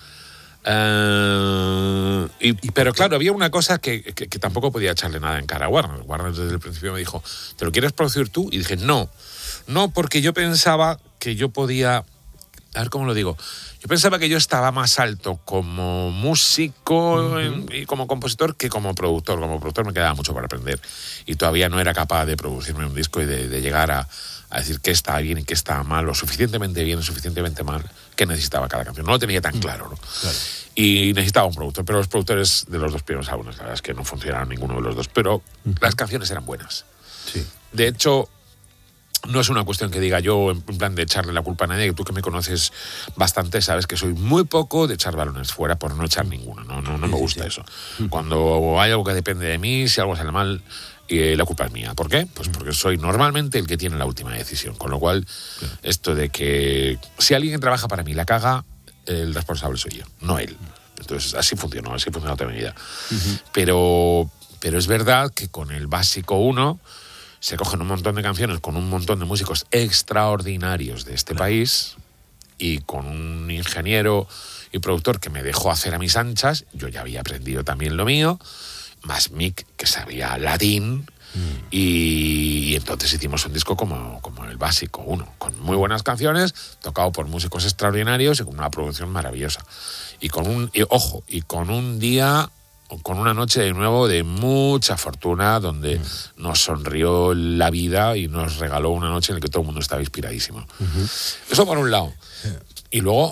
Pero claro, había una cosa que tampoco podía echarle nada en cara a Warner. Warner desde el principio me dijo, ¿te lo quieres producir tú? Y dije, no, porque yo pensaba que yo podía... A ver cómo lo digo. Yo pensaba que yo estaba más alto como músico y como compositor que como productor. Como productor me quedaba mucho para aprender y todavía no era capaz de producirme un disco y de llegar a decir qué estaba bien y qué estaba mal, lo suficientemente bien o suficientemente mal que necesitaba cada canción. No lo tenía tan claro, ¿no? Claro. Y necesitaba un productor, pero los productores de los 2 primeros álbumes, la verdad es que no funcionaron ninguno de los 2, pero las canciones eran buenas. Sí. De hecho, no es una cuestión que diga yo en plan de echarle la culpa a nadie, que tú que me conoces bastante sabes que soy muy poco de echar balones fuera por no echar ninguno, no me gusta eso. Cuando hay algo que depende de mí, si algo sale mal, la culpa es mía. ¿Por qué? Pues porque soy normalmente el que tiene la última decisión, con lo cual esto de que si alguien trabaja para mí la caga, el responsable soy yo, no él. Entonces así funcionó toda mi vida. Pero es verdad que con el básico 1 se cogen un montón de canciones con un montón de músicos extraordinarios de este país y con un ingeniero y productor que me dejó hacer a mis anchas. Yo ya había aprendido también lo mío, más Mick, que sabía latín, y entonces hicimos un disco como el básico 1, con muy buenas canciones, tocado por músicos extraordinarios y con una producción maravillosa. Y con un día con una noche de nuevo de mucha fortuna, donde nos sonrió la vida y nos regaló una noche en la que todo el mundo estaba inspiradísimo. Eso por un lado. Y luego,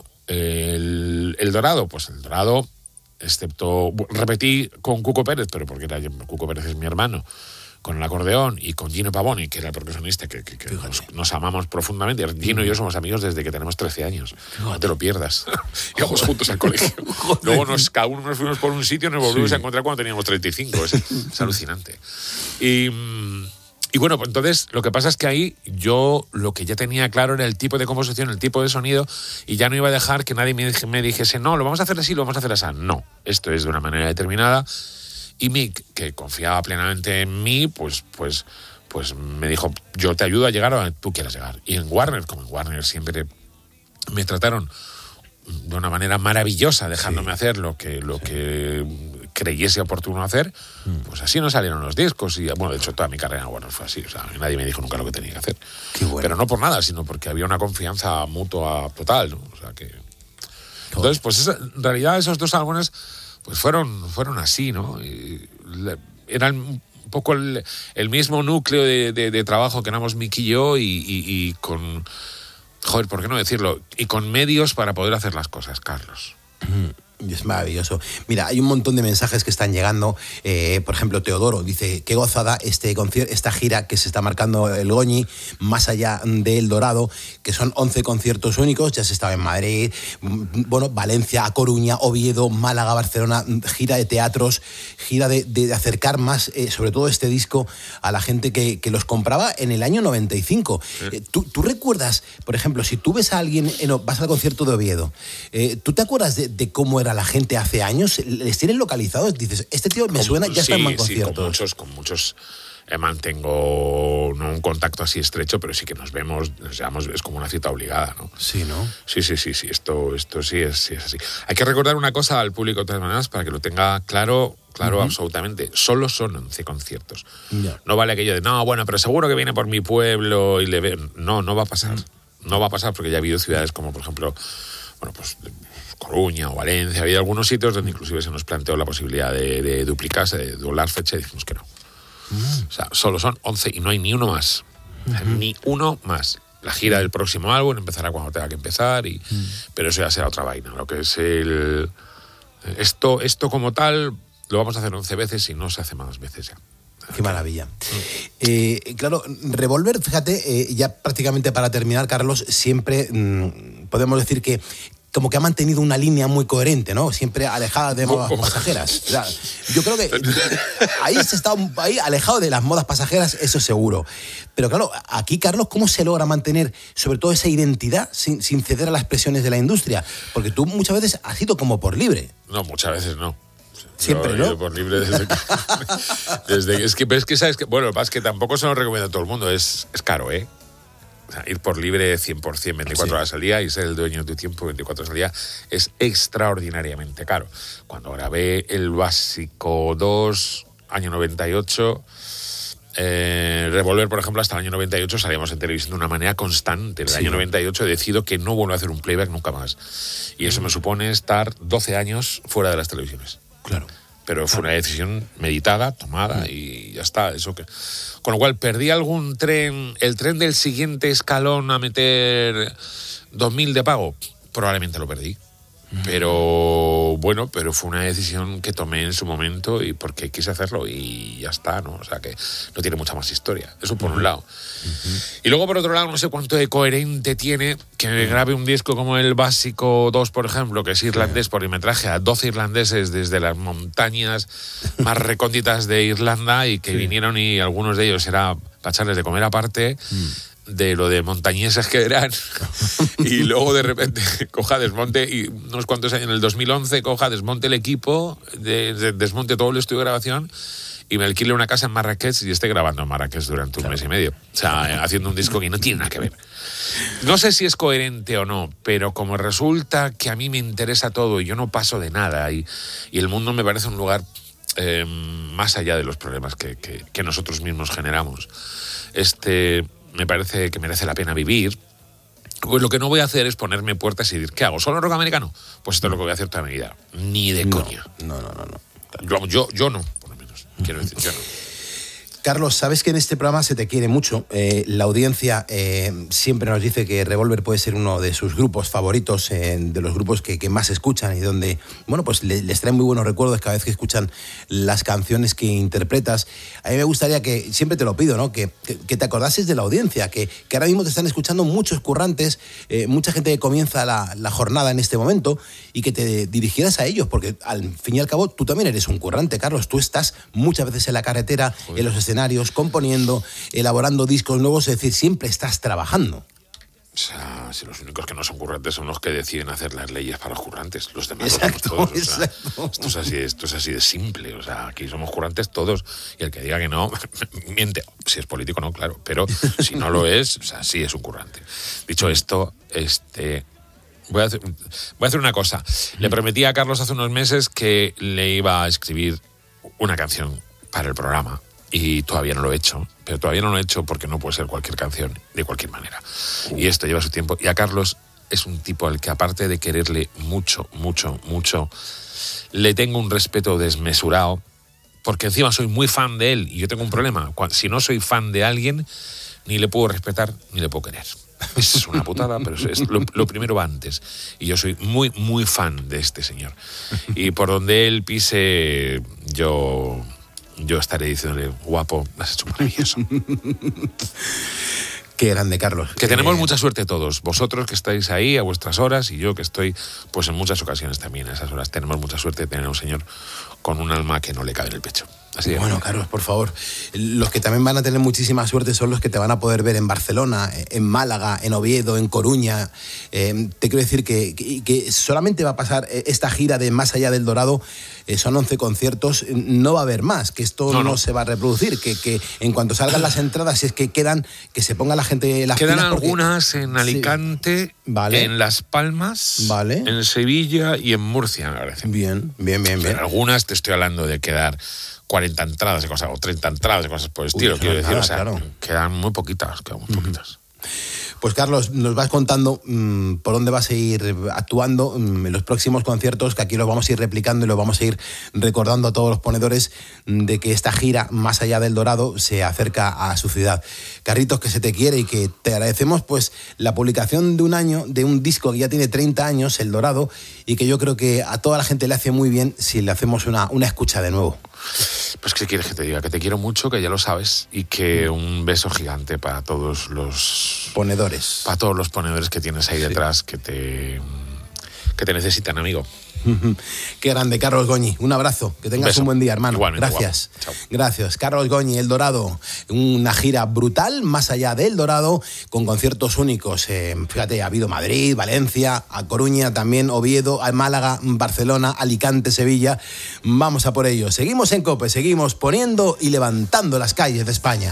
el Dorado, pues el Dorado, excepto, repetí con Cuco Pérez, pero porque Cuco Pérez es mi hermano, con el acordeón, y con Gino Pavoni, que era el percusionista, que nos amamos profundamente. Gino y yo somos amigos desde que tenemos 13 años. No te lo pierdas. Íbamos juntos al colegio. Luego cada uno nos fuimos por un sitio y nos volvimos a encontrar cuando teníamos 35. Es alucinante. Y bueno, pues entonces lo que pasa es que ahí yo lo que ya tenía claro era el tipo de composición, el tipo de sonido, y ya no iba a dejar que nadie me dijese, no, lo vamos a hacer así, lo vamos a hacer así. No, esto es de una manera determinada. Y Mick, que confiaba plenamente en mí, pues me dijo, yo te ayudo a llegar a donde tú quieras llegar. Y en Warner, como en Warner siempre me trataron de una manera maravillosa, dejándome hacer lo que creyese oportuno hacer, pues así nos salieron los discos. Y bueno, de hecho toda mi carrera en Warner fue así. O sea, nadie me dijo nunca lo que tenía que hacer. Qué bueno. Pero no por nada, sino porque había una confianza mutua total, ¿no? O sea que... Entonces, pues en realidad esos dos álbumes pues fueron así, ¿no? Eran un poco el mismo núcleo de trabajo que éramos Mick y yo, y con... Joder, ¿por qué no decirlo? Y con medios para poder hacer las cosas, Carlos. Es maravilloso. Mira, hay un montón de mensajes que están llegando. Por ejemplo, Teodoro dice, qué gozada esta gira que se está marcando el Goñi, más allá del Dorado, que son 11 conciertos únicos. Ya se estaba en Madrid, bueno, Valencia, A Coruña, Oviedo, Málaga, Barcelona, gira de teatros, gira de acercar más, sobre todo este disco, a la gente que los compraba en el año 95. ¿Tú recuerdas, por ejemplo, si tú ves a alguien, vas al concierto de Oviedo, ¿tú te acuerdas de cómo era la gente hace años? ¿Les tienen localizados? Dices, este tío me suena, ya está en conciertos. Sí, con muchos mantengo no un contacto así estrecho, pero sí que nos vemos, es como una cita obligada, ¿no? Sí, ¿no? Sí, esto sí es así. Hay que recordar una cosa al público de todas maneras para que lo tenga claro, absolutamente. Solo son 11 conciertos. Yeah. No vale aquello de, no, bueno, pero seguro que viene por mi pueblo y le ven. No va a pasar. No va a pasar, porque ya ha habido ciudades como, por ejemplo, bueno, pues Coruña o Valencia, había algunos sitios donde inclusive se nos planteó la posibilidad de duplicarse, de doblar fecha, y dijimos que no. O sea, solo son 11 y no hay ni uno más. Ni uno más. La gira del próximo álbum empezará cuando tenga que empezar, pero eso ya será otra vaina. Lo que es esto como tal, lo vamos a hacer 11 veces y no se hace más veces ya. Qué maravilla. Claro, Revolver, fíjate, ya prácticamente para terminar, Carlos, siempre podemos decir que como que ha mantenido una línea muy coherente, ¿no? Siempre alejada de modas pasajeras. O sea, yo creo que ahí se está alejado de las modas pasajeras, eso seguro. Pero claro, aquí, Carlos, ¿cómo se logra mantener sobre todo esa identidad sin ceder a las presiones de la industria? Porque tú muchas veces has ido como por libre. No, muchas veces no. Siempre, ¿no? Por libre es que sabes que, bueno, lo que pasa es que tampoco se lo recomiendo a todo el mundo, es caro, ¿eh? O sea, ir por libre 100%, 24 horas al día, y ser el dueño de tu tiempo 24 horas al día es extraordinariamente caro. Cuando grabé el Básico 2, año 98, Revolver, por ejemplo, hasta el año 98 salíamos en televisión de una manera constante. En el año 98 decido que no vuelvo a hacer un playback nunca más. Y eso me supone estar 12 años fuera de las televisiones. Claro. Pero fue una decisión meditada, tomada, y ya está. Eso que... Con lo cual, perdí algún tren, el tren del siguiente escalón a meter 2.000 de pago, probablemente lo perdí. Pero bueno, fue una decisión que tomé en su momento y porque quise hacerlo y ya está, ¿no? O sea que no tiene mucha más historia. Eso por un lado. Y luego por otro lado, no sé cuánto de coherente tiene que me grabe un disco como el Básico 2, por ejemplo, que es irlandés, porque me traje a 12 irlandeses desde las montañas más recónditas de Irlanda y que vinieron, y algunos de ellos era para echarles de comer aparte, de lo de montañeses que eran. Y luego de repente desmonte, y unos cuantos años, en el 2011 desmonte el equipo, desmonte todo el estudio de grabación y me alquile una casa en Marrakech y esté grabando en Marrakech durante un mes y medio. O sea, haciendo un disco que no tiene nada que ver. No sé si es coherente o no, pero como resulta que a mí me interesa todo y yo no paso de nada, y el mundo me parece un lugar más allá de los problemas que nosotros mismos generamos. Me parece que merece la pena vivir. Pues lo que no voy a hacer es ponerme puertas y decir, ¿qué hago? ¿Solo rock americano? Pues esto es lo que voy a hacer toda mi vida. Ni de coña. No. Yo no, por lo menos. Quiero decir, yo no. Carlos, sabes que en este programa se te quiere mucho. La audiencia siempre nos dice que Revolver puede ser uno de sus grupos favoritos, de los grupos que más escuchan y donde, bueno, pues les traen muy buenos recuerdos cada vez que escuchan las canciones que interpretas. A mí me gustaría que, siempre te lo pido, ¿no? Que te acordases de la audiencia, que ahora mismo te están escuchando muchos currantes, mucha gente que comienza la jornada en este momento y que te dirigieras a ellos, porque al fin y al cabo tú también eres un currante, Carlos. Tú estás muchas veces en la carretera, en los escenarios, componiendo, elaborando discos nuevos, es decir, siempre estás trabajando. O sea, si los únicos que no son currantes son los que deciden hacer las leyes para los currantes. Los demás exacto, todos. Exacto. O sea, esto es así de simple. O sea, aquí somos currantes todos. Y el que diga que no, miente. Si es político, no, claro. Pero si no lo es, o sea, sí es un currante. Dicho esto, voy a hacer una cosa. Le prometí a Carlos hace unos meses que le iba a escribir una canción para el programa. Y todavía no lo he hecho, pero todavía no lo he hecho porque no puede ser cualquier canción de cualquier manera. Y esto lleva su tiempo. Y a Carlos es un tipo al que, aparte de quererle mucho, mucho, mucho, le tengo un respeto desmesurado, porque encima soy muy fan de él. Y yo tengo un problema. Si no soy fan de alguien, ni le puedo respetar, ni le puedo querer. Es una putada, pero lo primero va antes. Y yo soy muy, muy fan de este señor. Y por donde él pise, yo estaré diciéndole, guapo, has hecho maravilloso. Qué grande, Carlos. Que tenemos mucha suerte todos. Vosotros que estáis ahí a vuestras horas y yo que estoy, pues en muchas ocasiones también a esas horas. Tenemos mucha suerte de tener un señor con un alma que no le cabe en el pecho. Así de bueno, Carlos, por favor. Los que también van a tener muchísima suerte son los que te van a poder ver en Barcelona, en Málaga, en Oviedo, en Coruña. Te quiero decir que solamente va a pasar esta gira de Más allá del Dorado. Son 11 conciertos, no va a haber más, que esto no se va a reproducir, que en cuanto salgan las entradas, si es que quedan, que se ponga la gente las quedan pilas. Algunas en Alicante, sí. Vale. En Las Palmas, vale. En Sevilla y en Murcia, me parece. Bien. Pero algunas te estoy hablando de quedar 40 entradas de cosas, o 30 entradas de cosas por el estilo, quiero decir, claro. Quedan muy poquitas. Pues Carlos, nos vas contando por dónde vas a ir actuando en los próximos conciertos, que aquí los vamos a ir replicando y los vamos a ir recordando a todos los ponedores de que esta gira Más allá del Dorado se acerca a su ciudad. Carlitos, que se te quiere y que te agradecemos pues la publicación de un año, de un disco que ya tiene 30 años, El Dorado, y que yo creo que a toda la gente le hace muy bien si le hacemos una escucha de nuevo. Pues ¿qué quieres que te diga? Que te quiero mucho, que ya lo sabes, y que un beso gigante para todos los ponedores. Para todos los ponedores que tienes ahí detrás, que te necesitan, amigo. Qué grande, Carlos Goñi. Un abrazo. Que tengas un buen día, hermano. Igualmente, gracias. Gracias. Carlos Goñi, El Dorado. Una gira brutal, Más allá del Dorado, con conciertos únicos. Fíjate, ha habido Madrid, Valencia, a Coruña también, Oviedo, a Málaga, Barcelona, Alicante, Sevilla. Vamos a por ello. Seguimos en COPE, seguimos poniendo y levantando las calles de España.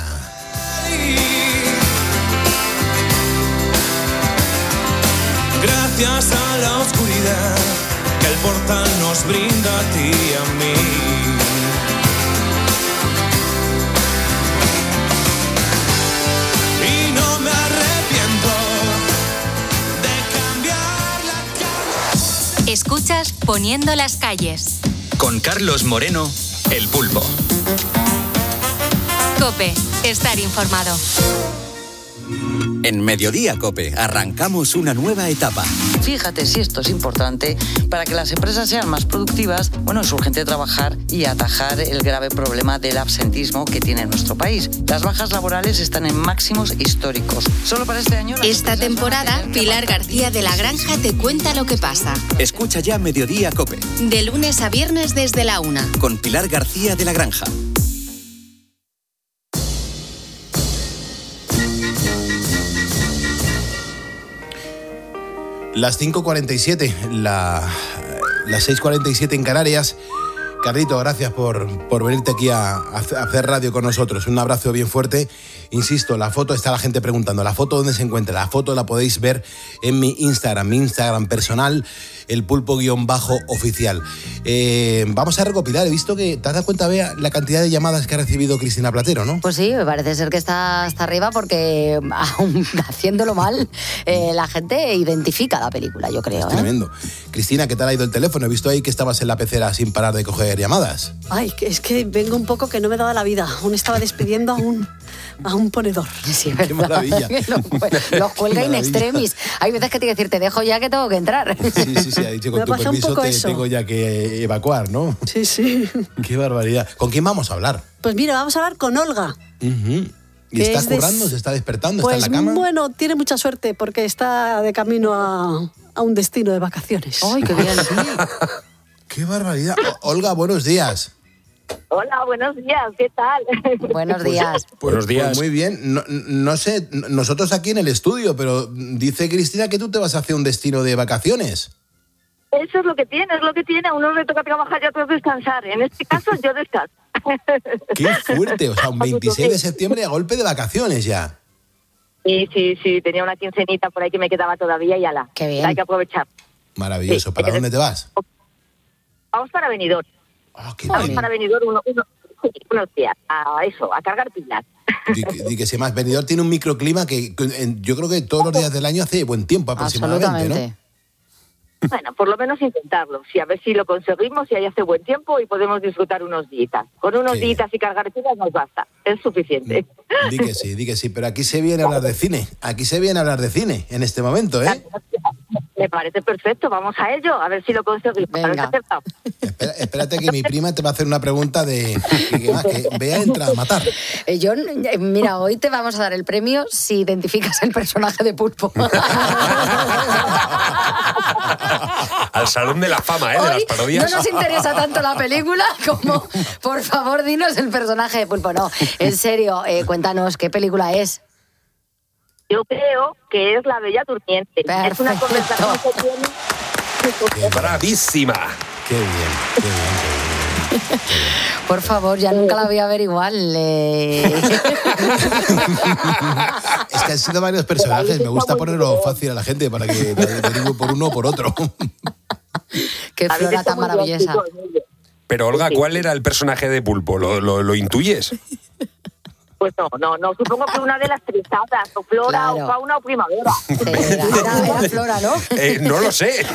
Gracias a la oscuridad que el portal nos brinda a ti y a mí. Y no me arrepiento de cambiar la calle. Escuchas Poniendo las calles. Con Carlos Moreno, El Pulpo. COPE, estar informado. En Mediodía COPE arrancamos una nueva etapa. Fíjate si esto es importante para que las empresas sean más productivas. Bueno, es urgente trabajar y atajar el grave problema del absentismo que tiene nuestro país. Las bajas laborales están en máximos históricos. Solo para este año... Esta temporada, Pilar García de la Granja te cuenta lo que pasa. Escucha ya Mediodía COPE. De lunes a viernes desde la 1. Con Pilar García de la Granja. Las 5:47, las 6:47 en Canarias. Carlito, gracias por venirte aquí a hacer radio con nosotros. Un abrazo bien fuerte Insisto, la foto, está la gente preguntando, ¿la foto dónde se encuentra? La foto la podéis ver en mi Instagram personal, el pulpo_oficial. Vamos a recopilar, he visto que, ¿te has dado cuenta, Bea, la cantidad de llamadas que ha recibido Cristina Platero, no? Pues sí, me parece ser que está hasta arriba porque, aún haciéndolo mal, la gente identifica la película, yo creo. Es tremendo. Cristina, ¿qué tal ha ido el teléfono? He visto ahí que estabas en la pecera sin parar de coger llamadas. Ay, es que vengo un poco que no me daba la vida. Aún estaba despidiendo a un ponedor. Sí, ¿verdad? Qué maravilla. Lo cuelga in extremis. Hay veces que tiene que decir, te dejo ya que tengo que entrar. Sí, ha dicho, con tu permiso te tengo ya que evacuar, ¿no? Sí. Qué barbaridad. ¿Con quién vamos a hablar? Pues mira, vamos a hablar con Olga. ¿Y está currando? ¿Se está despertando? Pues, ¿está en la cama? Bueno, tiene mucha suerte porque está de camino a un destino de vacaciones. ¡Ay, qué bien! ¡Qué barbaridad! Olga, buenos días. Hola, buenos días, ¿qué tal? Buenos días. Buenos días. Pues muy bien. No sé, nosotros aquí en el estudio, pero dice Cristina que tú te vas hacia un destino de vacaciones. Eso es lo que tiene, A uno le toca trabajar y a otros descansar. En este caso, yo descanso. ¡Qué fuerte! O sea, un 26 de septiembre a golpe de vacaciones ya. Sí, tenía una quincenita por ahí que me quedaba todavía y ala. Qué bien. Hay que aprovechar. Maravilloso. ¿Para dónde te vas? Vamos para Benidorm. Vamos para Benidorm unos días. A cargar pilas. Di que si más Benidorm tiene un microclima que yo creo que todos los días del año hace buen tiempo aproximadamente, ¿no? Bueno, por lo menos intentarlo. Sí, a ver si lo conseguimos y ahí hace buen tiempo y podemos disfrutar unos días. Con unos días y cargar pilas nos basta. Es suficiente. Di que sí. Pero aquí se viene a hablar de cine. En este momento, ¿eh? Me parece perfecto. Vamos a ello. A ver si lo conseguimos. Venga. Espérate que mi prima te va a hacer una pregunta que Bea entra a matar. Mira, hoy te vamos a dar el premio si identificas el personaje de Pulpo. Al Salón de la Fama, de las parodias. No nos interesa tanto la película como, por favor, dinos el personaje de Pulpo. No, en serio, cuéntanos, ¿qué película es? Yo creo que es La Bella Durmiente. Perfecto. Es una conversación que tiene... ¡Bravísima! Qué bien. Por favor, ya nunca la voy a ver igual. Es que han sido varios personajes. Me gusta ponerlo fácil a la gente para que derive por uno o por otro. Qué flora tan maravillosa. Pero, Olga, ¿cuál era el personaje de Pulpo? ¿Lo intuyes? Pues no, supongo que una de las tres hadas, o flora, o fauna, o primavera. Era flora, ¿no? No lo sé.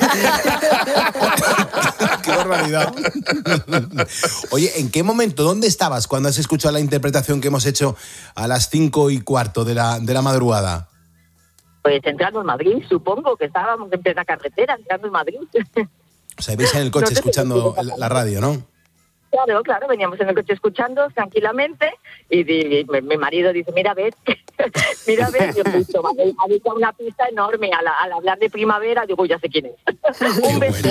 ¡Qué barbaridad! Oye, ¿en qué momento, dónde estabas cuando has escuchado la interpretación que hemos hecho a las 5:15 de la madrugada? Pues entrando en Madrid, supongo que estábamos en plena carretera, entrando en Madrid. O sea, ibais en el coche escuchando la radio, ¿no? Claro, veníamos en el coche escuchando tranquilamente y mi marido dice, mira, ves, yo justo, ha visto una pista enorme al hablar de primavera, digo, ya sé quién es.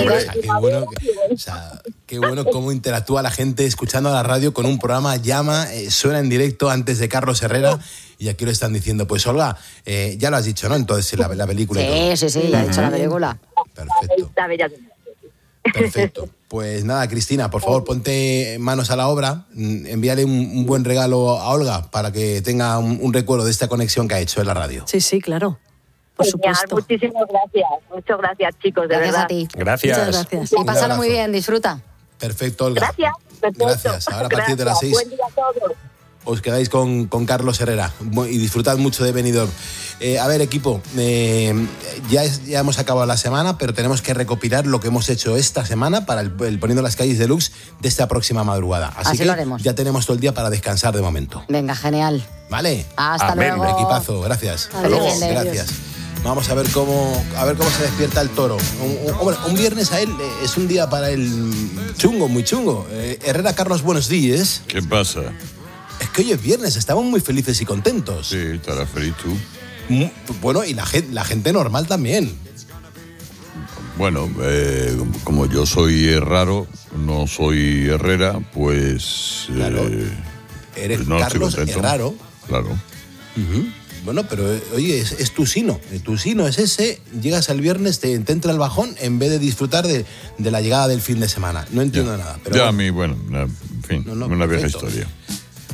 Qué bueno cómo interactúa la gente escuchando la radio con un programa, llama, suena en directo antes de Carlos Herrera y aquí lo están diciendo. Pues Olga, ya lo has dicho, ¿no? Entonces la película. Sí, ya he dicho la película. Perfecto. Perfecto. Pues nada, Cristina, por favor, ponte manos a la obra, envíale un buen regalo a Olga para que tenga un recuerdo de esta conexión que ha hecho en la radio. Sí, claro. Por supuesto. Muchísimas gracias. Muchas gracias, chicos, de verdad. A ti. Gracias. Muchas gracias. Y pásalo muy bien, disfruta. Perfecto, Olga. Gracias. Perfecto. Gracias. Ahora a partir de las 6 Buen día a todos. os quedáis con Carlos Herrera y disfrutad mucho de Benidorm. A ver, equipo, ya hemos acabado la semana, pero tenemos que recopilar lo que hemos hecho esta semana para el Poniendo las Calles Deluxe de esta próxima madrugada. Así que lo haremos. Ya tenemos todo el día para descansar de momento. Venga, genial. ¿Vale? Hasta luego. Equipazo, gracias. Hasta luego. Gracias. Vamos a ver cómo se despierta el toro. Hombre, un viernes a él es un día para él chungo, muy chungo. Herrera, Carlos, buenos días. ¿Qué pasa? Es que hoy es viernes, estamos muy felices y contentos. Sí, estarás feliz tú. Bueno, y la gente normal también. Bueno, como yo soy raro, no soy Herrera, pues... Claro. Eres no Carlos Herraro. Claro. Bueno, pero oye, es tu sino. Tu sino es ese. Llegas al viernes, te entra el bajón en vez de disfrutar de la llegada del fin de semana. No entiendo nada. Pero ya a mí, bueno, en fin, una vieja historia.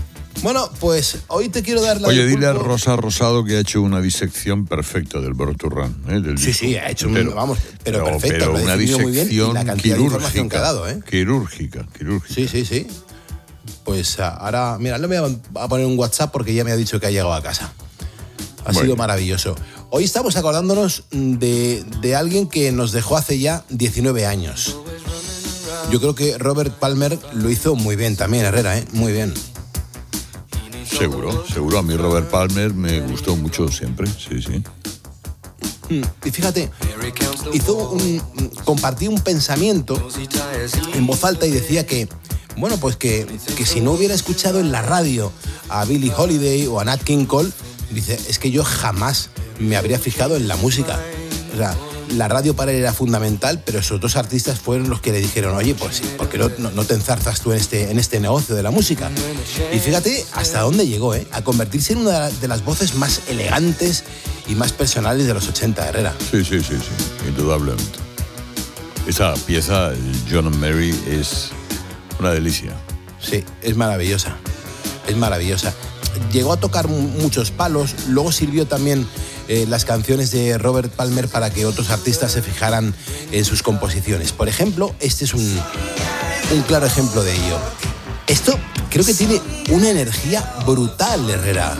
Bueno, pues hoy te quiero dar la... Oye, dile a Rosa Rosado que ha hecho una disección perfecta del Born to Run. Del sí, ha hecho pero perfecto. Pero una disección quirúrgica. Que ha dado, Quirúrgica. Sí. Pues ahora, mira, le voy a poner un WhatsApp porque ya me ha dicho que ha llegado a casa. Ha sido maravilloso. Hoy estamos acordándonos de alguien que nos dejó hace ya 19 años. Yo creo que Robert Palmer lo hizo muy bien también, Herrera, muy bien. Seguro. A mí Robert Palmer me gustó mucho siempre, sí. Y fíjate, compartí un pensamiento en voz alta y decía que, bueno, pues que si no hubiera escuchado en la radio a Billie Holiday o a Nat King Cole, dice, es que yo jamás me habría fijado en la música. O sea, la radio para él era fundamental, pero esos dos artistas fueron los que le dijeron, oye, pues sí, ¿por qué no te enzarzas tú en este negocio de la música? Y fíjate hasta dónde llegó, a convertirse en una de las voces más elegantes y más personales de los 80, Herrera. Sí, indudablemente. Esa pieza, John and Mary, es una delicia. Sí, es maravillosa. Llegó a tocar muchos palos, luego sirvió también las canciones de Robert Palmer para que otros artistas se fijaran en sus composiciones. Por ejemplo, este es un claro ejemplo de ello. Esto creo que tiene una energía brutal, Herrera.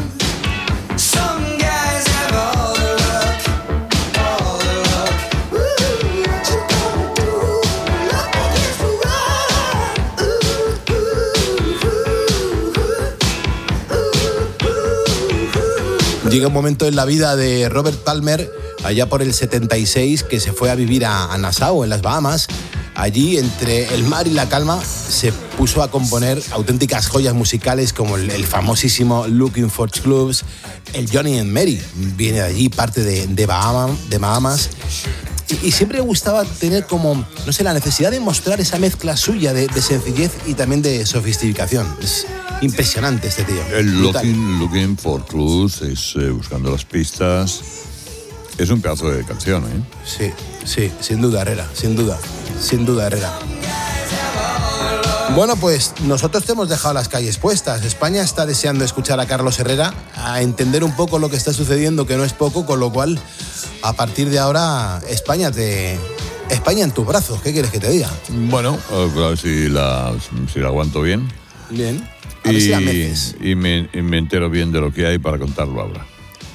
Llega un momento en la vida de Robert Palmer, allá por el 76, que se fue a vivir a Nassau, en las Bahamas. Allí, entre el mar y la calma, se puso a componer auténticas joyas musicales como el famosísimo Looking for Clubs, el Johnny and Mary, viene de allí, parte de Bahamas. Y siempre me gustaba tener como, no sé, la necesidad de mostrar esa mezcla suya de sencillez y también de sofisticación. Es impresionante este tío. El looking for Clues es buscando las pistas. Es un pedazo de canción, Sí, sin duda, Herrera, sin duda, Herrera. Bueno, pues nosotros te hemos dejado las calles puestas. España está deseando escuchar a Carlos Herrera, a entender un poco lo que está sucediendo, que no es poco, con lo cual, a partir de ahora, España en tus brazos. ¿Qué quieres que te diga? Bueno, a ver si la aguanto bien. Bien. A ver si la metes. Y me entero bien de lo que hay para contarlo ahora.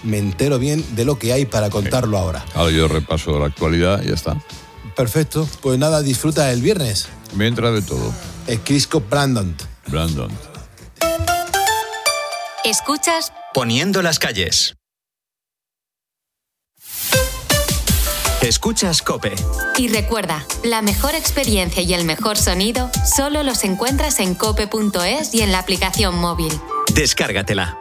Ahora yo repaso la actualidad y ya está. Perfecto. Pues nada, disfruta el viernes. Me entra de todo. Crisco Brandon. Escuchas Poniendo las calles. Escuchas COPE. Y recuerda, la mejor experiencia y el mejor sonido solo los encuentras en cope.es y en la aplicación móvil. Descárgatela.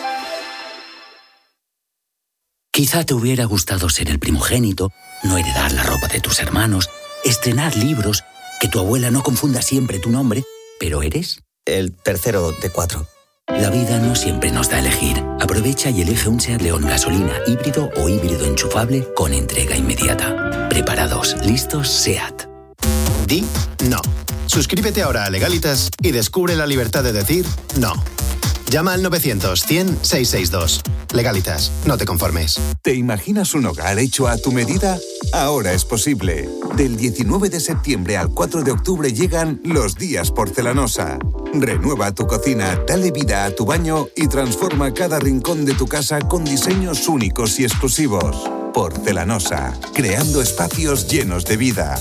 Quizá te hubiera gustado ser el primogénito, no heredar la ropa de tus hermanos, estrenar libros, que tu abuela no confunda siempre tu nombre, pero eres el tercero de 4. La vida no siempre nos da a elegir. Aprovecha y elige un SEAT León gasolina, híbrido o híbrido enchufable con entrega inmediata. Preparados, listos, SEAT. Di no. Suscríbete ahora a Legalitas y descubre la libertad de decir no. Llama al 900-100-662. Legalitas, no te conformes. ¿Te imaginas un hogar hecho a tu medida? Ahora es posible. Del 19 de septiembre al 4 de octubre llegan los días Porcelanosa. Renueva tu cocina, dale vida a tu baño y transforma cada rincón de tu casa con diseños únicos y exclusivos. Porcelanosa, creando espacios llenos de vida.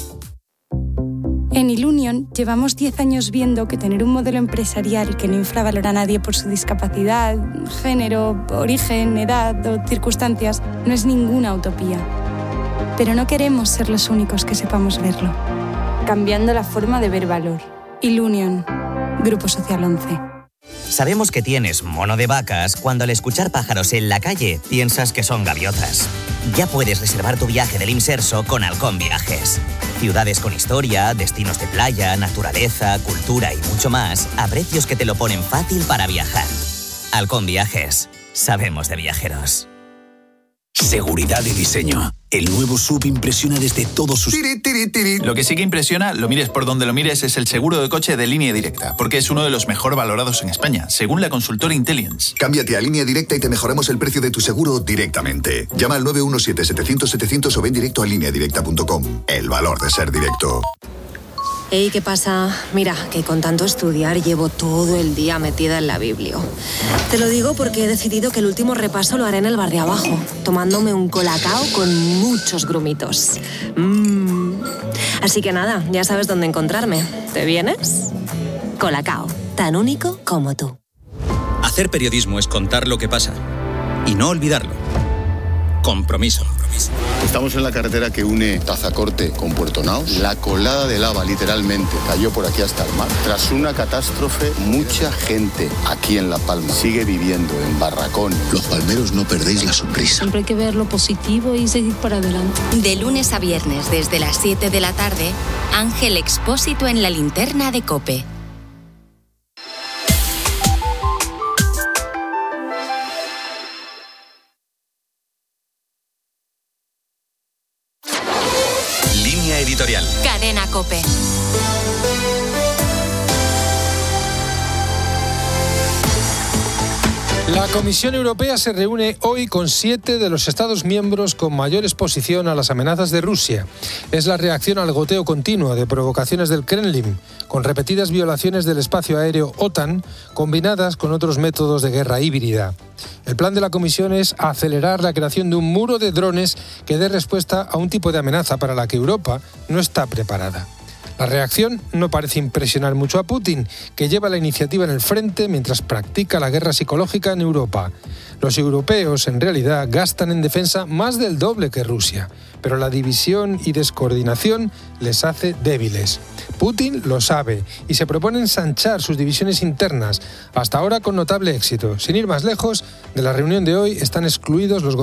En Ilunion llevamos 10 años viendo que tener un modelo empresarial que no infravalora a nadie por su discapacidad, género, origen, edad o circunstancias no es ninguna utopía. Pero no queremos ser los únicos que sepamos verlo. Cambiando la forma de ver valor. Ilunion, Grupo Social 11. Sabemos que tienes mono de vacas cuando al escuchar pájaros en la calle piensas que son gaviotas. Ya puedes reservar tu viaje del Imserso con Halcón Viajes. Ciudades con historia, destinos de playa, naturaleza, cultura y mucho más a precios que te lo ponen fácil para viajar. Halcón Viajes. Sabemos de viajeros. Seguridad y diseño. El nuevo SUV impresiona desde todos sus... Lo que sí que impresiona, lo mires por donde lo mires, es el seguro de coche de Línea Directa, porque es uno de los mejor valorados en España, según la consultora Intelligence. Cámbiate a Línea Directa y te mejoramos el precio de tu seguro directamente. Llama al 917-700-700 o ven directo a lineadirecta.com. El valor de ser directo. Hey, ¿qué pasa? Mira, que con tanto estudiar llevo todo el día metida en la biblio. Te lo digo porque he decidido que el último repaso lo haré en el bar de abajo, tomándome un colacao con muchos grumitos. Así que nada, ya sabes dónde encontrarme. ¿Te vienes? Colacao, tan único como tú. Hacer periodismo es contar lo que pasa y no olvidarlo. Compromiso. Estamos en la carretera que une Tazacorte con Puerto Naos. La colada de lava literalmente cayó por aquí hasta el mar. Tras una catástrofe, mucha gente aquí en La Palma sigue viviendo en barracones. Los palmeros, no perdéis la sonrisa. Siempre hay que ver lo positivo y seguir para adelante. De lunes a viernes desde las 7 de la tarde, Ángel Expósito en la linterna de COPE. Editorial. Cadena COPE. La Comisión Europea se reúne hoy con 7 de los Estados miembros con mayor exposición a las amenazas de Rusia. Es la reacción al goteo continuo de provocaciones del Kremlin, con repetidas violaciones del espacio aéreo OTAN, combinadas con otros métodos de guerra híbrida. El plan de la Comisión es acelerar la creación de un muro de drones que dé respuesta a un tipo de amenaza para la que Europa no está preparada. La reacción no parece impresionar mucho a Putin, que lleva la iniciativa en el frente mientras practica la guerra psicológica en Europa. Los europeos, en realidad, gastan en defensa más del doble que Rusia, pero la división y descoordinación les hace débiles. Putin lo sabe y se propone ensanchar sus divisiones internas, hasta ahora con notable éxito. Sin ir más lejos, de la reunión de hoy están excluidos los